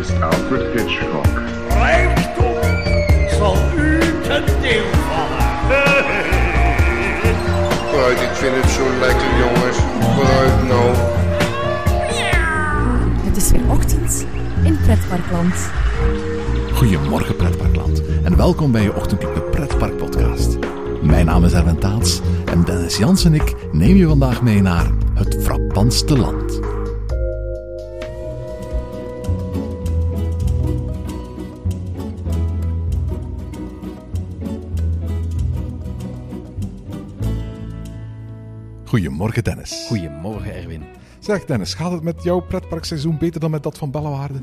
is Alfred Hitchcock. Rijkdom zal u ten deel vallen. Vooruit, ik vind het zo lekker, jongens. Vooruit nou. Het is weer ochtend in Pretparkland. Goedemorgen Pretparkland en welkom bij je ochtendklok de Pretpark podcast. Mijn naam is Erwin Taats en Dennis Jans en ik nemen je vandaag mee naar het frappantste land. Goedemorgen Dennis. Goedemorgen Erwin. Zeg Dennis, gaat het met jouw pretparkseizoen beter dan met dat van Bellewaarde?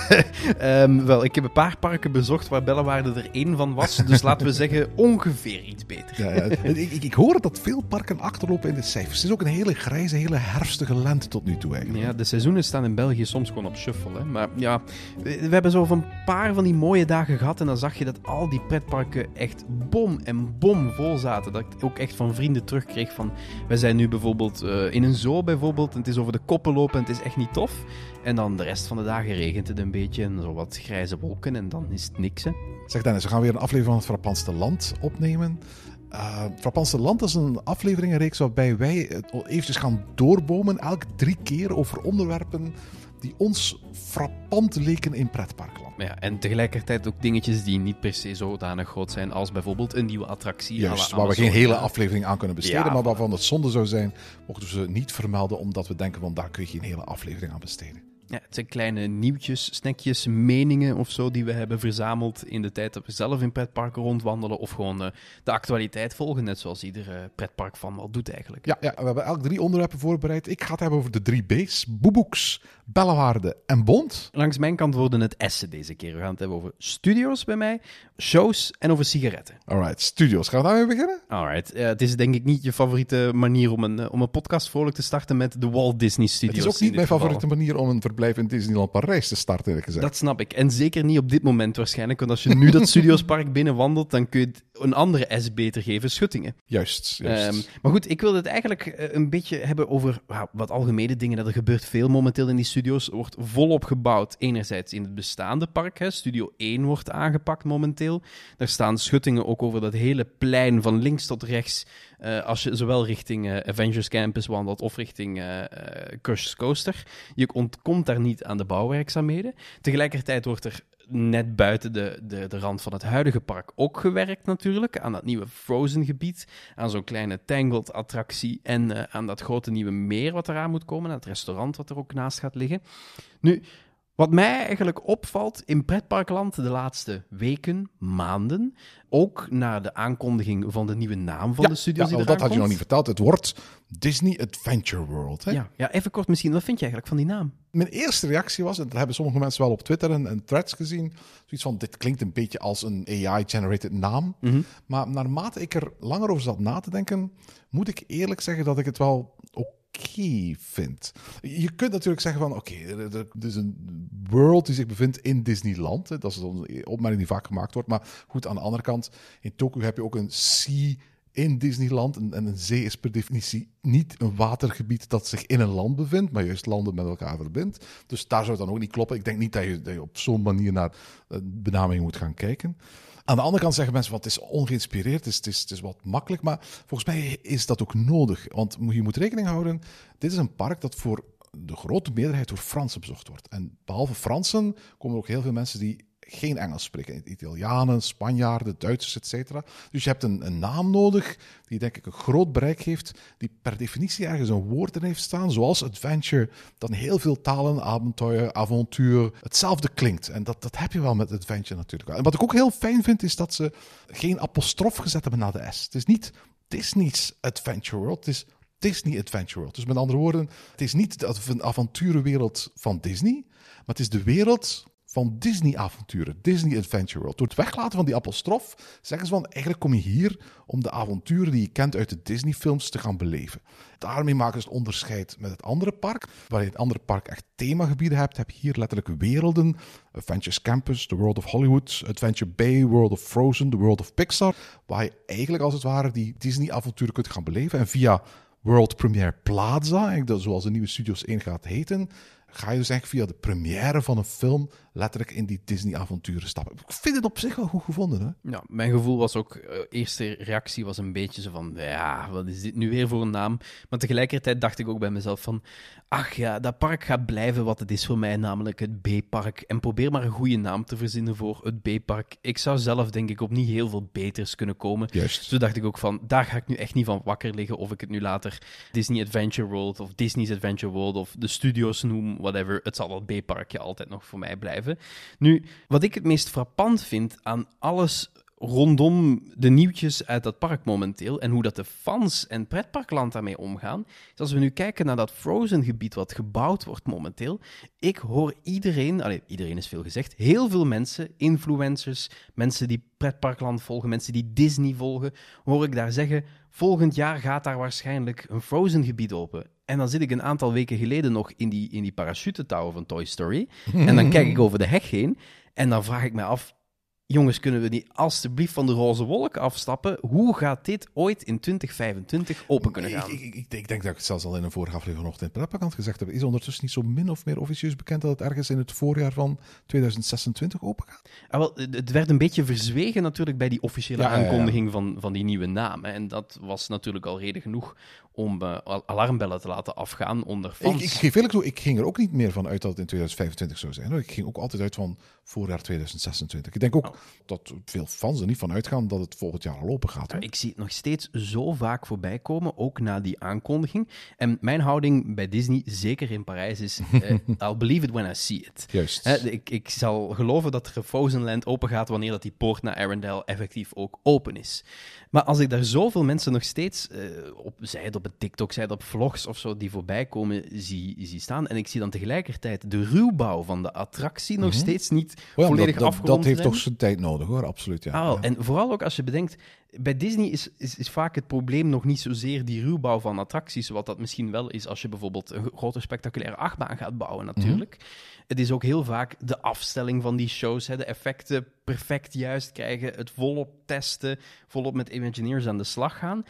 Wel, ik heb een paar parken bezocht waar Bellewaarde er één van was. Dus laten we zeggen ongeveer iets beter. Ja. Ik hoor dat veel parken achterlopen in de cijfers. Het is ook een hele grijze, hele herfstige lente tot nu toe eigenlijk. Ja, de seizoenen staan in België soms gewoon op shuffle. Hè. Maar ja, we hebben zo een paar van die mooie dagen gehad. En dan zag je dat al die pretparken echt bom en bom vol zaten. Dat ik ook echt van vrienden terugkreeg van... Wij zijn nu bijvoorbeeld in een zoo bijvoorbeeld. En het is over de koppen lopen en het is echt niet tof. En dan de rest van de dagen regent het een beetje en zo wat grijze wolken en dan is het niks, hè. Zeg Dennis, we gaan weer een aflevering van het Frappantste Land opnemen. Het Frappantste Land is een afleveringenreeks waarbij wij eventjes gaan doorbomen, elk 3 keer over onderwerpen die ons frappant leken in pretparkland. Ja, en tegelijkertijd ook dingetjes die niet per se zodanig groot zijn als bijvoorbeeld een nieuwe attractie. Juist, waar we geen hele aflevering aan kunnen besteden, Ja, maar waarvan het zonde zou zijn mochten we ze niet vermelden, omdat we denken van daar kun je geen hele aflevering aan besteden. Ja, het zijn kleine nieuwtjes, snackjes, meningen of zo die we hebben verzameld in de tijd dat we zelf in pretparken rondwandelen of gewoon de actualiteit volgen, net zoals ieder pretpark van wel doet eigenlijk. Ja, we hebben elk 3 onderwerpen voorbereid. Ik ga het hebben over de 3 B's, Boeboeks, Bellewaarde en Bond. Langs mijn kant worden het S'en deze keer. We gaan het hebben over studio's bij mij, shows en over sigaretten. Alright, studios. Gaan we daarmee beginnen? Alright, het is denk ik niet je favoriete manier om een podcast vrolijk te starten met de Walt Disney Studios. Het is ook niet mijn favoriete manier om een verblijf in Disneyland Parijs te starten, eerlijk gezegd. Dat snap ik. En zeker niet op dit moment waarschijnlijk. Want als je nu dat Studiospark binnenwandelt, dan kun je het een andere S beter geven, Schuttingen. Juist. Maar goed, ik wilde het eigenlijk een beetje hebben over wat algemene dingen. Dat er gebeurt veel momenteel in die studio's. Er wordt volop gebouwd. Enerzijds in het bestaande park. Hè. Studio 1 wordt aangepakt momenteel. Daar staan schuttingen ook over dat hele plein van links tot rechts. Als je zowel richting Avengers Campus wandelt of richting Crush Coaster. Je ontkomt daar niet aan de bouwwerkzaamheden. Tegelijkertijd wordt er net buiten de rand van het huidige park ook gewerkt natuurlijk. Aan dat nieuwe Frozen-gebied, aan zo'n kleine Tangled-attractie en aan dat grote nieuwe meer wat eraan moet komen, aan het restaurant wat er ook naast gaat liggen. Nu, wat mij eigenlijk opvalt in pretparkland de laatste weken, maanden, ook na de aankondiging van de nieuwe naam van de studios die eraan dat had je komt. nog niet verteld. Het wordt Disney Adventure World. Hè? Ja, even kort misschien. Wat vind je eigenlijk van die naam? Mijn eerste reactie was, en dat hebben sommige mensen wel op Twitter en threads gezien, zoiets van, dit klinkt een beetje als een AI-generated naam. Mm-hmm. Maar naarmate ik er langer over zat na te denken, moet ik eerlijk zeggen dat ik het wel oké vind. Je kunt natuurlijk zeggen van, oké, er is een world die zich bevindt in Disneyland. Hè. Dat is een opmerking die vaak gemaakt wordt. Maar goed, aan de andere kant, in Tokyo heb je ook een sea in Disneyland. En een zee is per definitie niet een watergebied dat zich in een land bevindt, maar juist landen met elkaar verbindt. Dus daar zou het dan ook niet kloppen. Ik denk niet dat je op zo'n manier naar benaming moet gaan kijken. Aan de andere kant zeggen mensen, het is ongeïnspireerd, het is wat makkelijk, maar volgens mij is dat ook nodig. Want je moet rekening houden, dit is een park dat voor de grote meerderheid door Fransen bezocht wordt. En behalve Fransen komen er ook heel veel mensen die geen Engels spreken. Italianen, Spanjaarden, Duitsers, etc. Dus je hebt een naam nodig die denk ik een groot bereik heeft, die per definitie ergens een woord in heeft staan, zoals adventure, dat in heel veel talen, avontuur, avontuur, hetzelfde klinkt. En dat heb je wel met adventure natuurlijk. En wat ik ook heel fijn vind, is dat ze geen apostrof gezet hebben na de S. Het is niet Disney's Adventure World, het is Disney Adventure World. Dus met andere woorden, het is niet de avonturenwereld van Disney, maar het is de wereld van Disney-avonturen, Disney Adventure World. Door het weglaten van die apostrof zeggen ze van, eigenlijk kom je hier om de avonturen die je kent uit de Disney-films te gaan beleven. Daarmee maken ze het onderscheid met het andere park. Waar je in het andere park echt themagebieden hebt, heb je hier letterlijk werelden. Avengers Campus, The World of Hollywood, Adventure Bay, World of Frozen, The World of Pixar. Waar je eigenlijk als het ware die Disney-avonturen kunt gaan beleven. En via World Premiere Plaza, zoals de nieuwe Studios 1 gaat heten, ga je dus eigenlijk via de première van een film letterlijk in die Disney-avonturen stappen. Ik vind het op zich wel goed gevonden, hè? Ja, mijn gevoel was ook, eerste reactie was een beetje zo van, ja, wat is dit nu weer voor een naam? Maar tegelijkertijd dacht ik ook bij mezelf van, ach ja, dat park gaat blijven wat het is voor mij, namelijk het B-park. En probeer maar een goede naam te verzinnen voor het B-park. Ik zou zelf, denk ik, op niet heel veel beters kunnen komen. Juist. Zo dacht ik ook van, daar ga ik nu echt niet van wakker liggen, of ik het nu later Disney Adventure World, of Disney's Adventure World, of de studios noem, whatever. Het zal dat B-parkje altijd nog voor mij blijven. Nu, wat ik het meest frappant vind aan alles rondom de nieuwtjes uit dat park momenteel en hoe dat de fans en pretparkland daarmee omgaan, is als we nu kijken naar dat Frozen-gebied wat gebouwd wordt momenteel, ik hoor iedereen is veel gezegd, heel veel mensen, influencers, mensen die pretparkland volgen, mensen die Disney volgen, hoor ik daar zeggen, volgend jaar gaat daar waarschijnlijk een Frozen-gebied open. En dan zit ik een aantal weken geleden nog in die parachutentouwen van Toy Story. En dan kijk ik over de heg heen. En dan vraag ik me af, jongens, kunnen we niet alstublieft van de roze wolk afstappen? Hoe gaat dit ooit in 2025 open kunnen gaan? Ik denk dat ik het zelfs al in een vorige aflevering vanochtend in Pretparkland gezegd heb. Is ondertussen niet zo min of meer officieus bekend dat het ergens in het voorjaar van 2026 open gaat? Wel, het werd een beetje verzwegen natuurlijk bij die officiële aankondiging van die nieuwe naam. Hè. En dat was natuurlijk al reden genoeg om alarmbellen te laten afgaan onder fans. Ik geef eerlijk toe, ik ging er ook niet meer van uit dat het in 2025 zou zijn. Ik ging ook altijd uit van voorjaar 2026. Ik denk ook dat veel fans er niet van uitgaan dat het volgend jaar al open gaat. Hoor. Ik zie het nog steeds zo vaak voorbij komen, ook na die aankondiging. En mijn houding bij Disney, zeker in Parijs, is I'll believe it when I see it. Juist. Ik zal geloven dat er Frozen Land open gaat wanneer dat die poort naar Arendelle effectief ook open is. Maar als ik daar zoveel mensen nog steeds zij het op het TikTok, zij het op vlogs of zo, die voorbij komen, zie staan. En ik zie dan tegelijkertijd de ruwbouw van de attractie nog steeds niet volledig afgerond. Dat heeft toch zijn tijd nodig, hoor. Absoluut, ja. En vooral ook als je bedenkt, bij Disney is vaak het probleem nog niet zozeer die ruwbouw van attracties, wat dat misschien wel is als je bijvoorbeeld een grote spectaculaire achtbaan gaat bouwen natuurlijk. Het is ook heel vaak de afstelling van die shows, de effecten perfect juist krijgen, het volop testen, volop met Imagineers aan de slag gaan.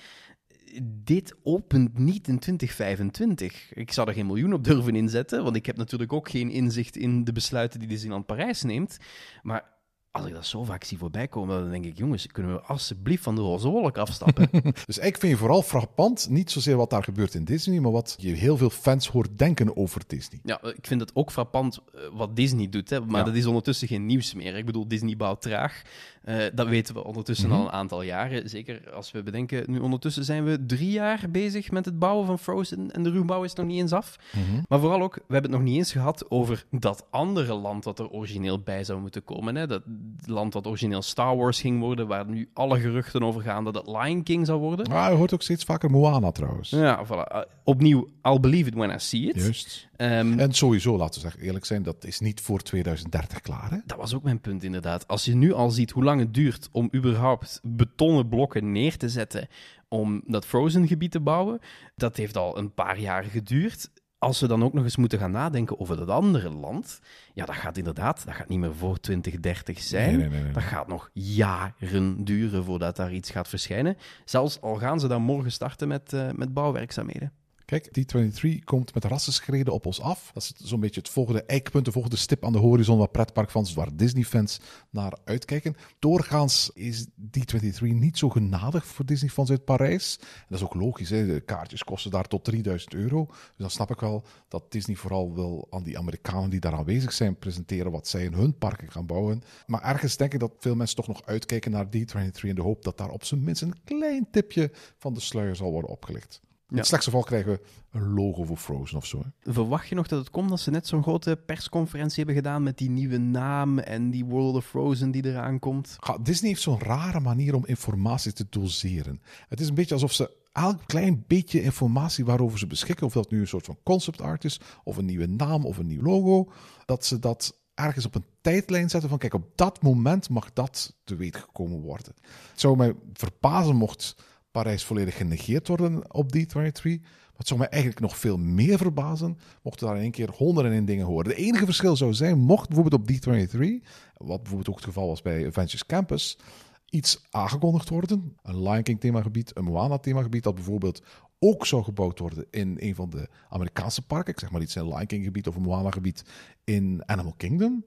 Dit opent niet in 2025. Ik zou er geen miljoen op durven inzetten, want ik heb natuurlijk ook geen inzicht in de besluiten die Disneyland Parijs neemt. Maar als ik dat zo vaak zie voorbij komen, dan denk ik, jongens, kunnen we alsjeblieft van de roze wolk afstappen? Dus ik vind je vooral frappant, niet zozeer wat daar gebeurt in Disney, maar wat je heel veel fans hoort denken over Disney. Ja, ik vind het ook frappant wat Disney doet, maar dat is ondertussen geen nieuws meer. Ik bedoel, Disney bouwt traag. Dat weten we ondertussen al een aantal jaren. Zeker als we bedenken, nu ondertussen zijn we 3 jaar bezig met het bouwen van Frozen en de ruwbouw is nog niet eens af. Maar vooral ook, we hebben het nog niet eens gehad over dat andere land dat er origineel bij zou moeten komen. Hè? Dat land dat origineel Star Wars ging worden, waar nu alle geruchten over gaan dat het Lion King zou worden. Je hoort ook steeds vaker Moana trouwens. Ja, voilà. Opnieuw, I'll believe it when I see it. Juist. En sowieso, laten we eerlijk zijn, dat is niet voor 2030 klaar. Hè? Dat was ook mijn punt, inderdaad. Als je nu al ziet hoe lang het duurt om überhaupt betonnen blokken neer te zetten om dat Frozen-gebied te bouwen, dat heeft al een paar jaar geduurd. Als we dan ook nog eens moeten gaan nadenken over dat andere land, ja, dat gaat niet meer voor 2030 zijn. Nee. Dat gaat nog jaren duren voordat daar iets gaat verschijnen. Zelfs al gaan ze dan morgen starten met bouwwerkzaamheden. Kijk, D23 komt met rassenschreden op ons af. Dat is zo'n beetje het volgende eikpunt, de volgende stip aan de horizon waar pretparkfans, waar Disney-fans naar uitkijken. Doorgaans is D23 niet zo genadig voor Disney-fans uit Parijs. En dat is ook logisch, hè? De kaartjes kosten daar tot €3000. Dus dan snap ik wel dat Disney vooral wil aan die Amerikanen die daar aanwezig zijn presenteren wat zij in hun parken gaan bouwen. Maar ergens denk ik dat veel mensen toch nog uitkijken naar D23 in de hoop dat daar op zijn minst een klein tipje van de sluier zal worden opgelicht. In het slechtste geval krijgen we een logo voor Frozen of zo. Hè. Verwacht je nog dat het komt dat ze net zo'n grote persconferentie hebben gedaan met die nieuwe naam en die World of Frozen die eraan komt? Disney heeft zo'n rare manier om informatie te doseren. Het is een beetje alsof ze elk klein beetje informatie waarover ze beschikken, of dat nu een soort van concept art is, of een nieuwe naam of een nieuw logo, dat ze dat ergens op een tijdlijn zetten van kijk, op dat moment mag dat te weten gekomen worden. Het zou mij verbazen mocht Parijs volledig genegeerd worden op D23. Maar het zou mij eigenlijk nog veel meer verbazen mochten daar in één keer 101 dingen horen. Het enige verschil zou zijn, mocht bijvoorbeeld op D23, wat bijvoorbeeld ook het geval was bij Avengers Campus, iets aangekondigd worden. Een Lion King themagebied, een Moana themagebied, dat bijvoorbeeld ook zou gebouwd worden in een van de Amerikaanse parken. Ik zeg maar iets in een Lion King gebied of een Moana gebied in Animal Kingdom.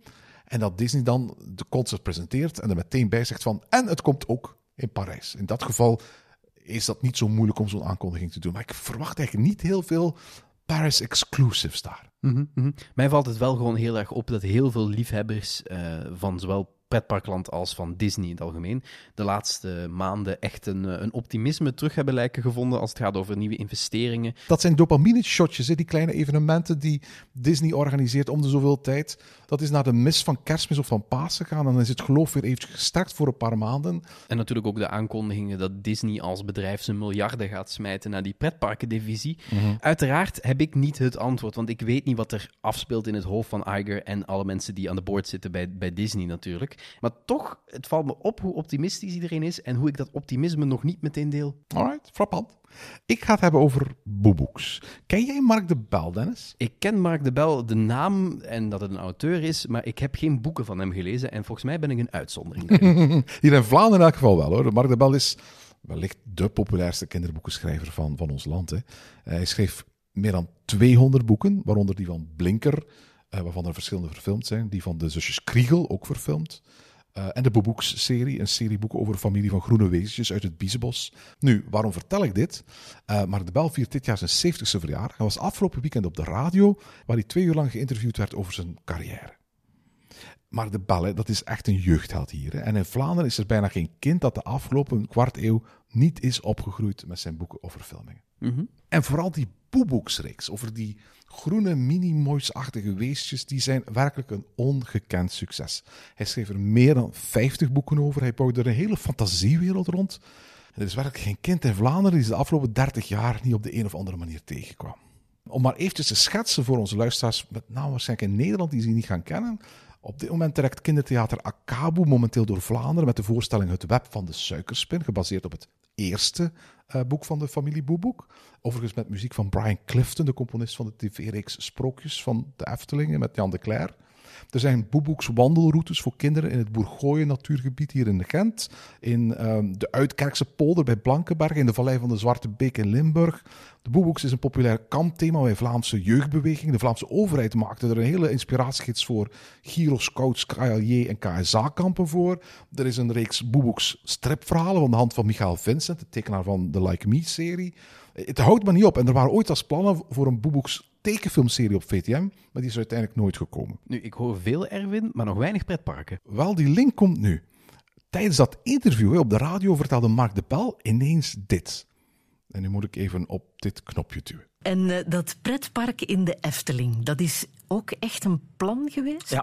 En dat Disney dan de concept presenteert en er meteen bij zegt van... En het komt ook in Parijs. In dat geval is dat niet zo moeilijk om zo'n aankondiging te doen. Maar ik verwacht eigenlijk niet heel veel Paris exclusives daar. Mij valt het wel gewoon heel erg op dat heel veel liefhebbers van zowel pretparkland als van Disney in het algemeen de laatste maanden echt een optimisme terug hebben lijken gevonden als het gaat over nieuwe investeringen. Dat zijn dopamine-shotjes, die kleine evenementen die Disney organiseert om de zoveel tijd. Dat is naar de mis van Kerstmis of van Pasen gaan en dan is het geloof weer eventjes gestart voor een paar maanden. En natuurlijk ook de aankondigingen dat Disney als bedrijf zijn miljarden gaat smijten naar die pretparkendivisie. Uiteraard heb ik niet het antwoord, want ik weet niet wat er afspeelt in het hoofd van Iger en alle mensen die aan de board zitten bij Disney natuurlijk. Maar toch, het valt me op hoe optimistisch iedereen is en hoe ik dat optimisme nog niet meteen deel. Alright, frappant. Ik ga het hebben over Boeboeks. Ken jij Mark de Bel, Dennis? Ik ken Mark de Bel, de naam en dat het een auteur is, maar ik heb geen boeken van hem gelezen en volgens mij ben ik een uitzondering. Hier in Vlaanderen in elk geval wel, hoor. Mark de Bel is wellicht de populairste kinderboekenschrijver van ons land. Hè. Hij schreef meer dan 200 boeken, waaronder die van Blinker, waarvan er verschillende verfilmd zijn. Die van de zusjes Kriegel, ook verfilmd. En de Boeboeks-serie, een serie boeken over een familie van groene wezentjes uit het Biesbos. Nu, waarom vertel ik dit? Mark de Bel viert dit jaar zijn 70ste verjaardag. Hij was afgelopen weekend op de radio, waar hij 2 uur lang geïnterviewd werd over zijn carrière. Mark de Bel, dat is echt een jeugdheld hier. Hè? En in Vlaanderen is er bijna geen kind dat de afgelopen kwart eeuw niet is opgegroeid met zijn boeken of verfilmingen. En vooral die Boeboeksreeks over die groene minimoys-achtige weesjes, die zijn werkelijk een ongekend succes. Hij schreef er meer dan 50 boeken over. Hij bouwde er een hele fantasiewereld rond. En er is werkelijk geen kind in Vlaanderen die ze de afgelopen 30 jaar niet op de een of andere manier tegenkwam. Om maar eventjes te schetsen voor onze luisteraars, met name waarschijnlijk in Nederland, die ze niet gaan kennen. Op dit moment trekt kindertheater Akabu momenteel door Vlaanderen met de voorstelling Het Web van de Suikerspin, gebaseerd op het eerste boek van de familie Boeboek. Overigens met muziek van Brian Clifton, de componist van de tv-reeks Sprookjes van de Eftelingen met Jan de Cler. Er zijn Boeboeks wandelroutes voor kinderen in het Bourgogne natuurgebied hier in Gent, in de Uitkerkse polder bij Blankenberg, in de Vallei van de Zwarte Beek in Limburg. De Boeboeks is een populair kampthema bij Vlaamse jeugdbeweging. De Vlaamse overheid maakte er een hele inspiratiegids voor Giro Scouts, KLJ en KSA-kampen voor. Er is een reeks Boeboeks stripverhalen van de hand van Michael Vincent, de tekenaar van de Like Me-serie. Het houdt maar niet op. En er waren ooit als plannen voor een Boeboeks tekenfilmserie op VTM, maar die is uiteindelijk nooit gekomen. Nu, ik hoor veel Erwin, maar nog weinig pretparken. Wel, die link komt nu. Tijdens dat interview op de radio vertelde Mark de Bel ineens dit. En nu moet ik even op dit knopje duwen. En dat pretpark in de Efteling, dat is ook echt een plan geweest?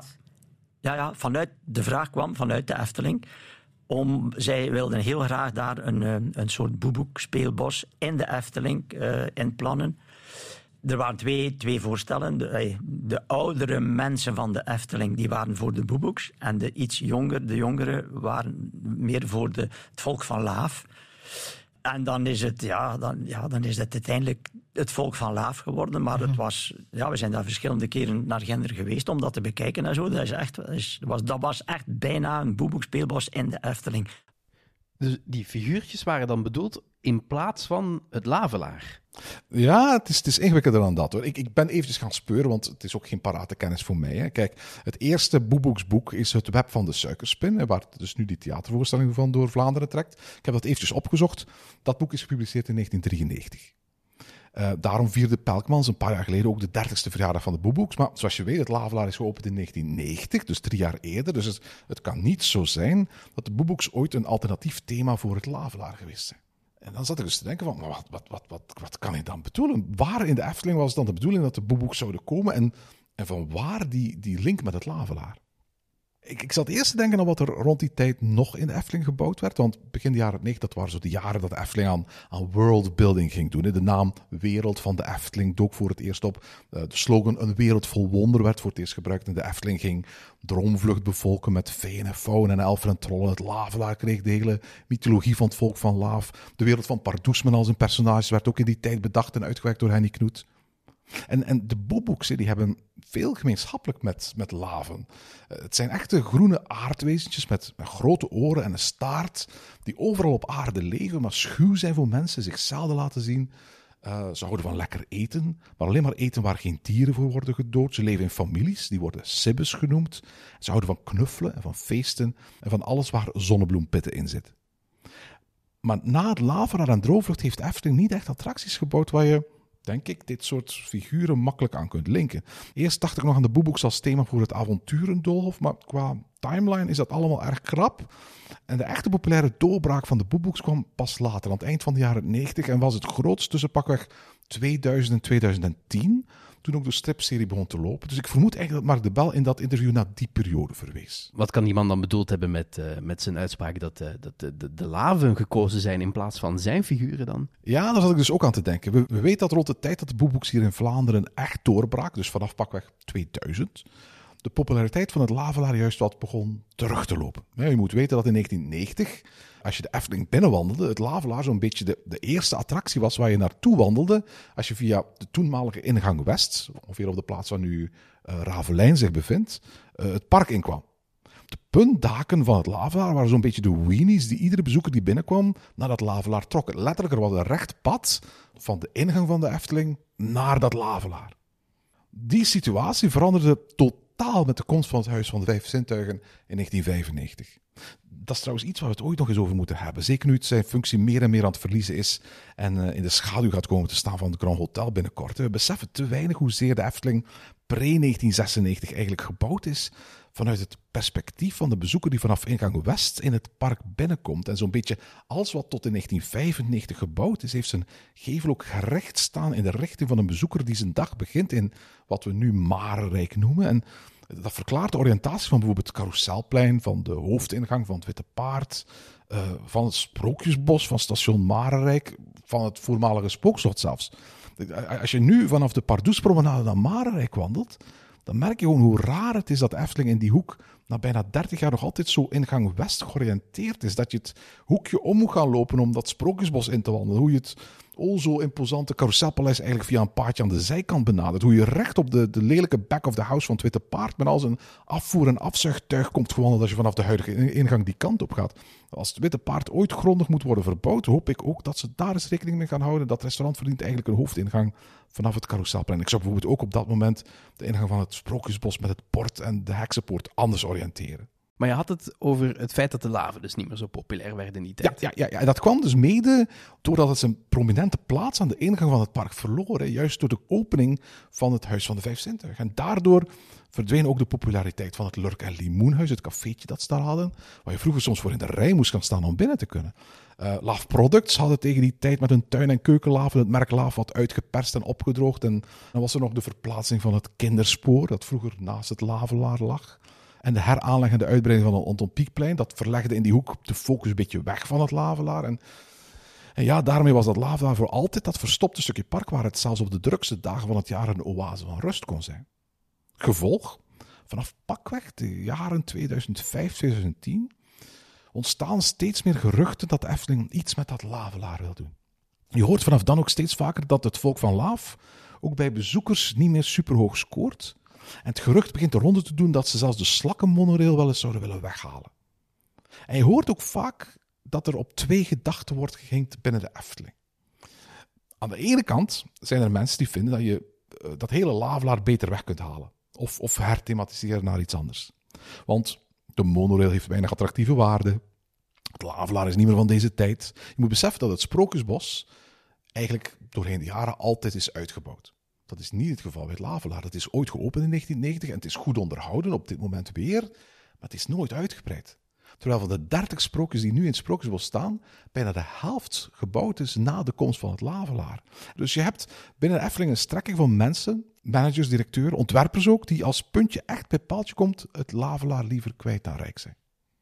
Ja, de vraag kwam vanuit de Efteling. Zij wilden heel graag daar een soort Boeboek speelbos in de Efteling in plannen. Er waren twee voorstellen. De oudere mensen van de Efteling die waren voor de Boeboeks. En de jongeren waren meer voor het volk van Laaf. En dan is het, dan is het uiteindelijk het volk van Laaf geworden. Maar het was, we zijn daar verschillende keren naar Ginder geweest om dat te bekijken en zo. Dat was echt bijna een Boeboek speelbos in de Efteling. Dus die figuurtjes waren dan bedoeld in plaats van het Lavelaar? Ja, het is ingewikkelder dan dat, hoor. Ik ben eventjes gaan speuren, want het is ook geen parate kennis voor mij. Hè. Kijk, het eerste Boeboeksboek is Het Web van de Suikerspin, waar dus nu die theatervoorstelling van door Vlaanderen trekt. Ik heb dat eventjes opgezocht. Dat boek is gepubliceerd in 1993. Daarom vierde Pelkmans een paar jaar geleden ook de 30ste verjaardag van de Boeboeks. Maar zoals je weet, het Lavelaar is geopend in 1990, dus 3 jaar eerder. Dus het kan niet zo zijn dat de Boeboeks ooit een alternatief thema voor het Lavelaar geweest zijn. En dan zat ik dus te denken van, wat kan hij dan bedoelen? Waar in de Efteling was dan de bedoeling dat de Boeboeks zouden komen? En van waar die link met het Lavelaar? Ik zat eerst te denken aan wat er rond die tijd nog in de Efteling gebouwd werd. Want begin de jaren 90, dat waren zo de jaren dat de Efteling aan worldbuilding ging doen. De naam Wereld van de Efteling dook voor het eerst op. De slogan Een wereld vol wonder werd voor het eerst gebruikt. En de Efteling ging droomvlucht bevolken met feeën en fauwen en elfen en trollen. Het Lavelaar kreeg de hele mythologie van het volk van Laaf. De wereld van Pardoesman als een personage werd ook in die tijd bedacht en uitgewerkt door Henny Knoet. En de Boeboeksen die hebben veel gemeenschappelijk met laven. Het zijn echte groene aardwezentjes met grote oren en een staart die overal op aarde leven, maar schuw zijn voor mensen, zich zelden laten zien. Ze houden van lekker eten, maar alleen maar eten waar geen dieren voor worden gedood. Ze leven in families, die worden sibbes genoemd. Ze houden van knuffelen en van feesten en van alles waar zonnebloempitten in zitten. Maar na het Lavelaar en Droomvlucht heeft Efteling niet echt attracties gebouwd waar je, denk ik, dit soort figuren makkelijk aan kunt linken. Eerst dacht ik nog aan de Boeboeks als thema voor het avonturendoolhof, maar qua timeline is dat allemaal erg krap. En de echte populaire doorbraak van de Boeboeks kwam pas later, aan het eind van de jaren 90, en was het grootst tussen pakweg 2000 en 2010, toen ook de stripserie begon te lopen. Dus ik vermoed eigenlijk dat Mark de Bel in dat interview naar die periode verwees. Wat kan die man dan bedoeld hebben met zijn uitspraak dat de laven gekozen zijn in plaats van zijn figuren dan? Ja, daar zat ik dus ook aan te denken. We weten dat rond de tijd dat de Boeboeks hier in Vlaanderen echt doorbrak, dus vanaf pakweg 2000, de populariteit van het Lavelaar juist wat begon terug te lopen. Ja, je moet weten dat in 1990, als je de Efteling binnenwandelde, het Lavelaar zo'n beetje de eerste attractie was waar je naartoe wandelde als je via de toenmalige ingang West, ongeveer op de plaats waar nu Ravelijn zich bevindt, het park inkwam. De puntdaken van het Lavelaar waren zo'n beetje de weenies die iedere bezoeker die binnenkwam naar dat Lavelaar trok. Letterlijk, er was een recht pad van de ingang van de Efteling naar dat Lavelaar. Die situatie veranderde totaal met de komst van het Huis van de Vijf Zintuigen in 1995. Dat is trouwens iets waar we het ooit nog eens over moeten hebben. Zeker nu het zijn functie meer en meer aan het verliezen is en in de schaduw gaat komen te staan van het Grand Hotel binnenkort. We beseffen te weinig hoezeer de Efteling pre-1996 eigenlijk gebouwd is vanuit het perspectief van de bezoeker die vanaf ingang West in het park binnenkomt. En zo'n beetje alles wat tot in 1995 gebouwd is, heeft zijn gevel ook gericht staan in de richting van een bezoeker die zijn dag begint in wat we nu Marenrijk noemen. En dat verklaart de oriëntatie van bijvoorbeeld het Carouselplein, van de hoofdingang van het Witte Paard, van het Sprookjesbos, van station Marenrijk, van het voormalige Spookslot zelfs. Als je nu vanaf de Pardoespromenade naar Marenrijk wandelt, dan merk je gewoon hoe raar het is dat Efteling in die hoek na bijna 30 jaar nog altijd zo ingang West georiënteerd is. Dat je het hoekje om moet gaan lopen om dat Sprookjesbos in te wandelen. Hoe je het zo imposante Carouselpaleis eigenlijk via een paadje aan de zijkant benadert. Hoe je recht op de lelijke back of the house van het Witte Paard met al zijn afvoer- en afzuigtuig komt gewandeld als je vanaf de huidige ingang die kant op gaat. Als het Witte Paard ooit grondig moet worden verbouwd, hoop ik ook dat ze daar eens rekening mee gaan houden. Dat restaurant verdient eigenlijk een hoofdingang vanaf het Carouselplein. Ik zou bijvoorbeeld ook op dat moment de ingang van het Sprookjesbos met het port en de Heksenpoort anders oriënteren. Maar je had het over het feit dat de laven dus niet meer zo populair werden in die tijd. Ja, dat kwam dus mede doordat het zijn prominente plaats aan de ingang van het park verloor. Juist door de opening van het Huis van de Vijf Zintuigen. En daardoor verdween ook de populariteit van het Lurk en Limoenhuis, het cafeetje dat ze daar hadden, waar je vroeger soms voor in de rij moest gaan staan om binnen te kunnen. Laaf Products hadden tegen die tijd met hun tuin- en keukenlaven het merk Laaf wat uitgeperst en opgedroogd. En dan was er nog de verplaatsing van het Kinderspoor, dat vroeger naast het Lavelaar lag. En de heraanleg en de uitbreiding van het Anton Pieckplein, dat verlegde in die hoek de focus een beetje weg van het Lavelaar. En ja, daarmee was dat Lavelaar voor altijd dat verstopte stukje park waar het zelfs op de drukste dagen van het jaar een oase van rust kon zijn. Gevolg, vanaf pakweg de jaren 2005, 2010 ontstaan steeds meer geruchten dat de Efteling iets met dat Lavelaar wil doen. Je hoort vanaf dan ook steeds vaker dat het volk van Laaf ook bij bezoekers niet meer superhoog scoort. En het gerucht begint de ronde te doen dat ze zelfs de slakkenmonorail wel eens zouden willen weghalen. En je hoort ook vaak dat er op twee gedachten wordt gehinkt binnen de Efteling. Aan de ene kant zijn er mensen die vinden dat je dat hele Lavelaar beter weg kunt halen. Of herthematiseren naar iets anders. Want de monorail heeft weinig attractieve waarde. Het Lavelaar is niet meer van deze tijd. Je moet beseffen dat het Sprookjesbos eigenlijk doorheen de jaren altijd is uitgebouwd. Dat is niet het geval bij het Lavelaar. Dat is ooit geopend in 1990 en het is goed onderhouden op dit moment weer, maar het is nooit uitgebreid. Terwijl van de 30 sprookjes die nu in het Sprookjesbos staan, bijna de helft gebouwd is na de komst van het Lavelaar. Dus je hebt binnen de Efteling een strekking van mensen, managers, directeuren, ontwerpers ook, die als puntje echt bij paaltje komt het Lavelaar liever kwijt dan rijk zijn.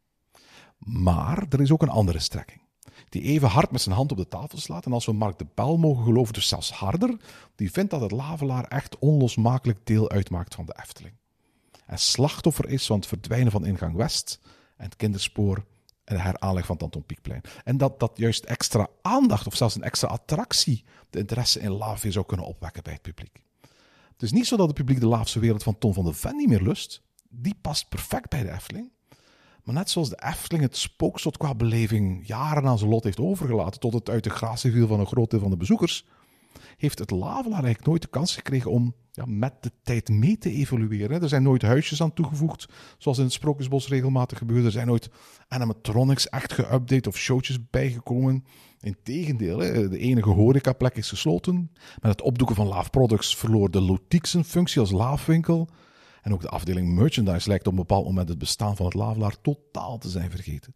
Maar er is ook een andere strekking, die even hard met zijn hand op de tafel slaat. En als we Mark de Bel mogen geloven, dus zelfs harder, die vindt dat het Lavelaar echt onlosmakelijk deel uitmaakt van de Efteling. En slachtoffer is van het verdwijnen van ingang West en het Kinderspoor en de heraanleg van het Anton Pieckplein. En dat juist extra aandacht of zelfs een extra attractie de interesse in Laaf weer zou kunnen opwekken bij het publiek. Het is niet zo dat het publiek de Laafse wereld van Ton van de Ven niet meer lust. Die past perfect bij de Efteling. Maar net zoals de Efteling het Spookslot qua beleving jaren aan zijn lot heeft overgelaten tot het uit de gratie viel van een groot deel van de bezoekers, heeft het Lavelaar eigenlijk nooit de kans gekregen om met de tijd mee te evolueren. Er zijn nooit huisjes aan toegevoegd, zoals in het Sprookjesbos regelmatig gebeurde. Er zijn nooit animatronics echt geüpdate of showtjes bijgekomen. Integendeel, de enige horecaplek is gesloten. Met het opdoeken van Laaf Products verloor de Lotix een functie als laafwinkel. En ook de afdeling merchandise lijkt op een bepaald moment het bestaan van het Lavelaar totaal te zijn vergeten.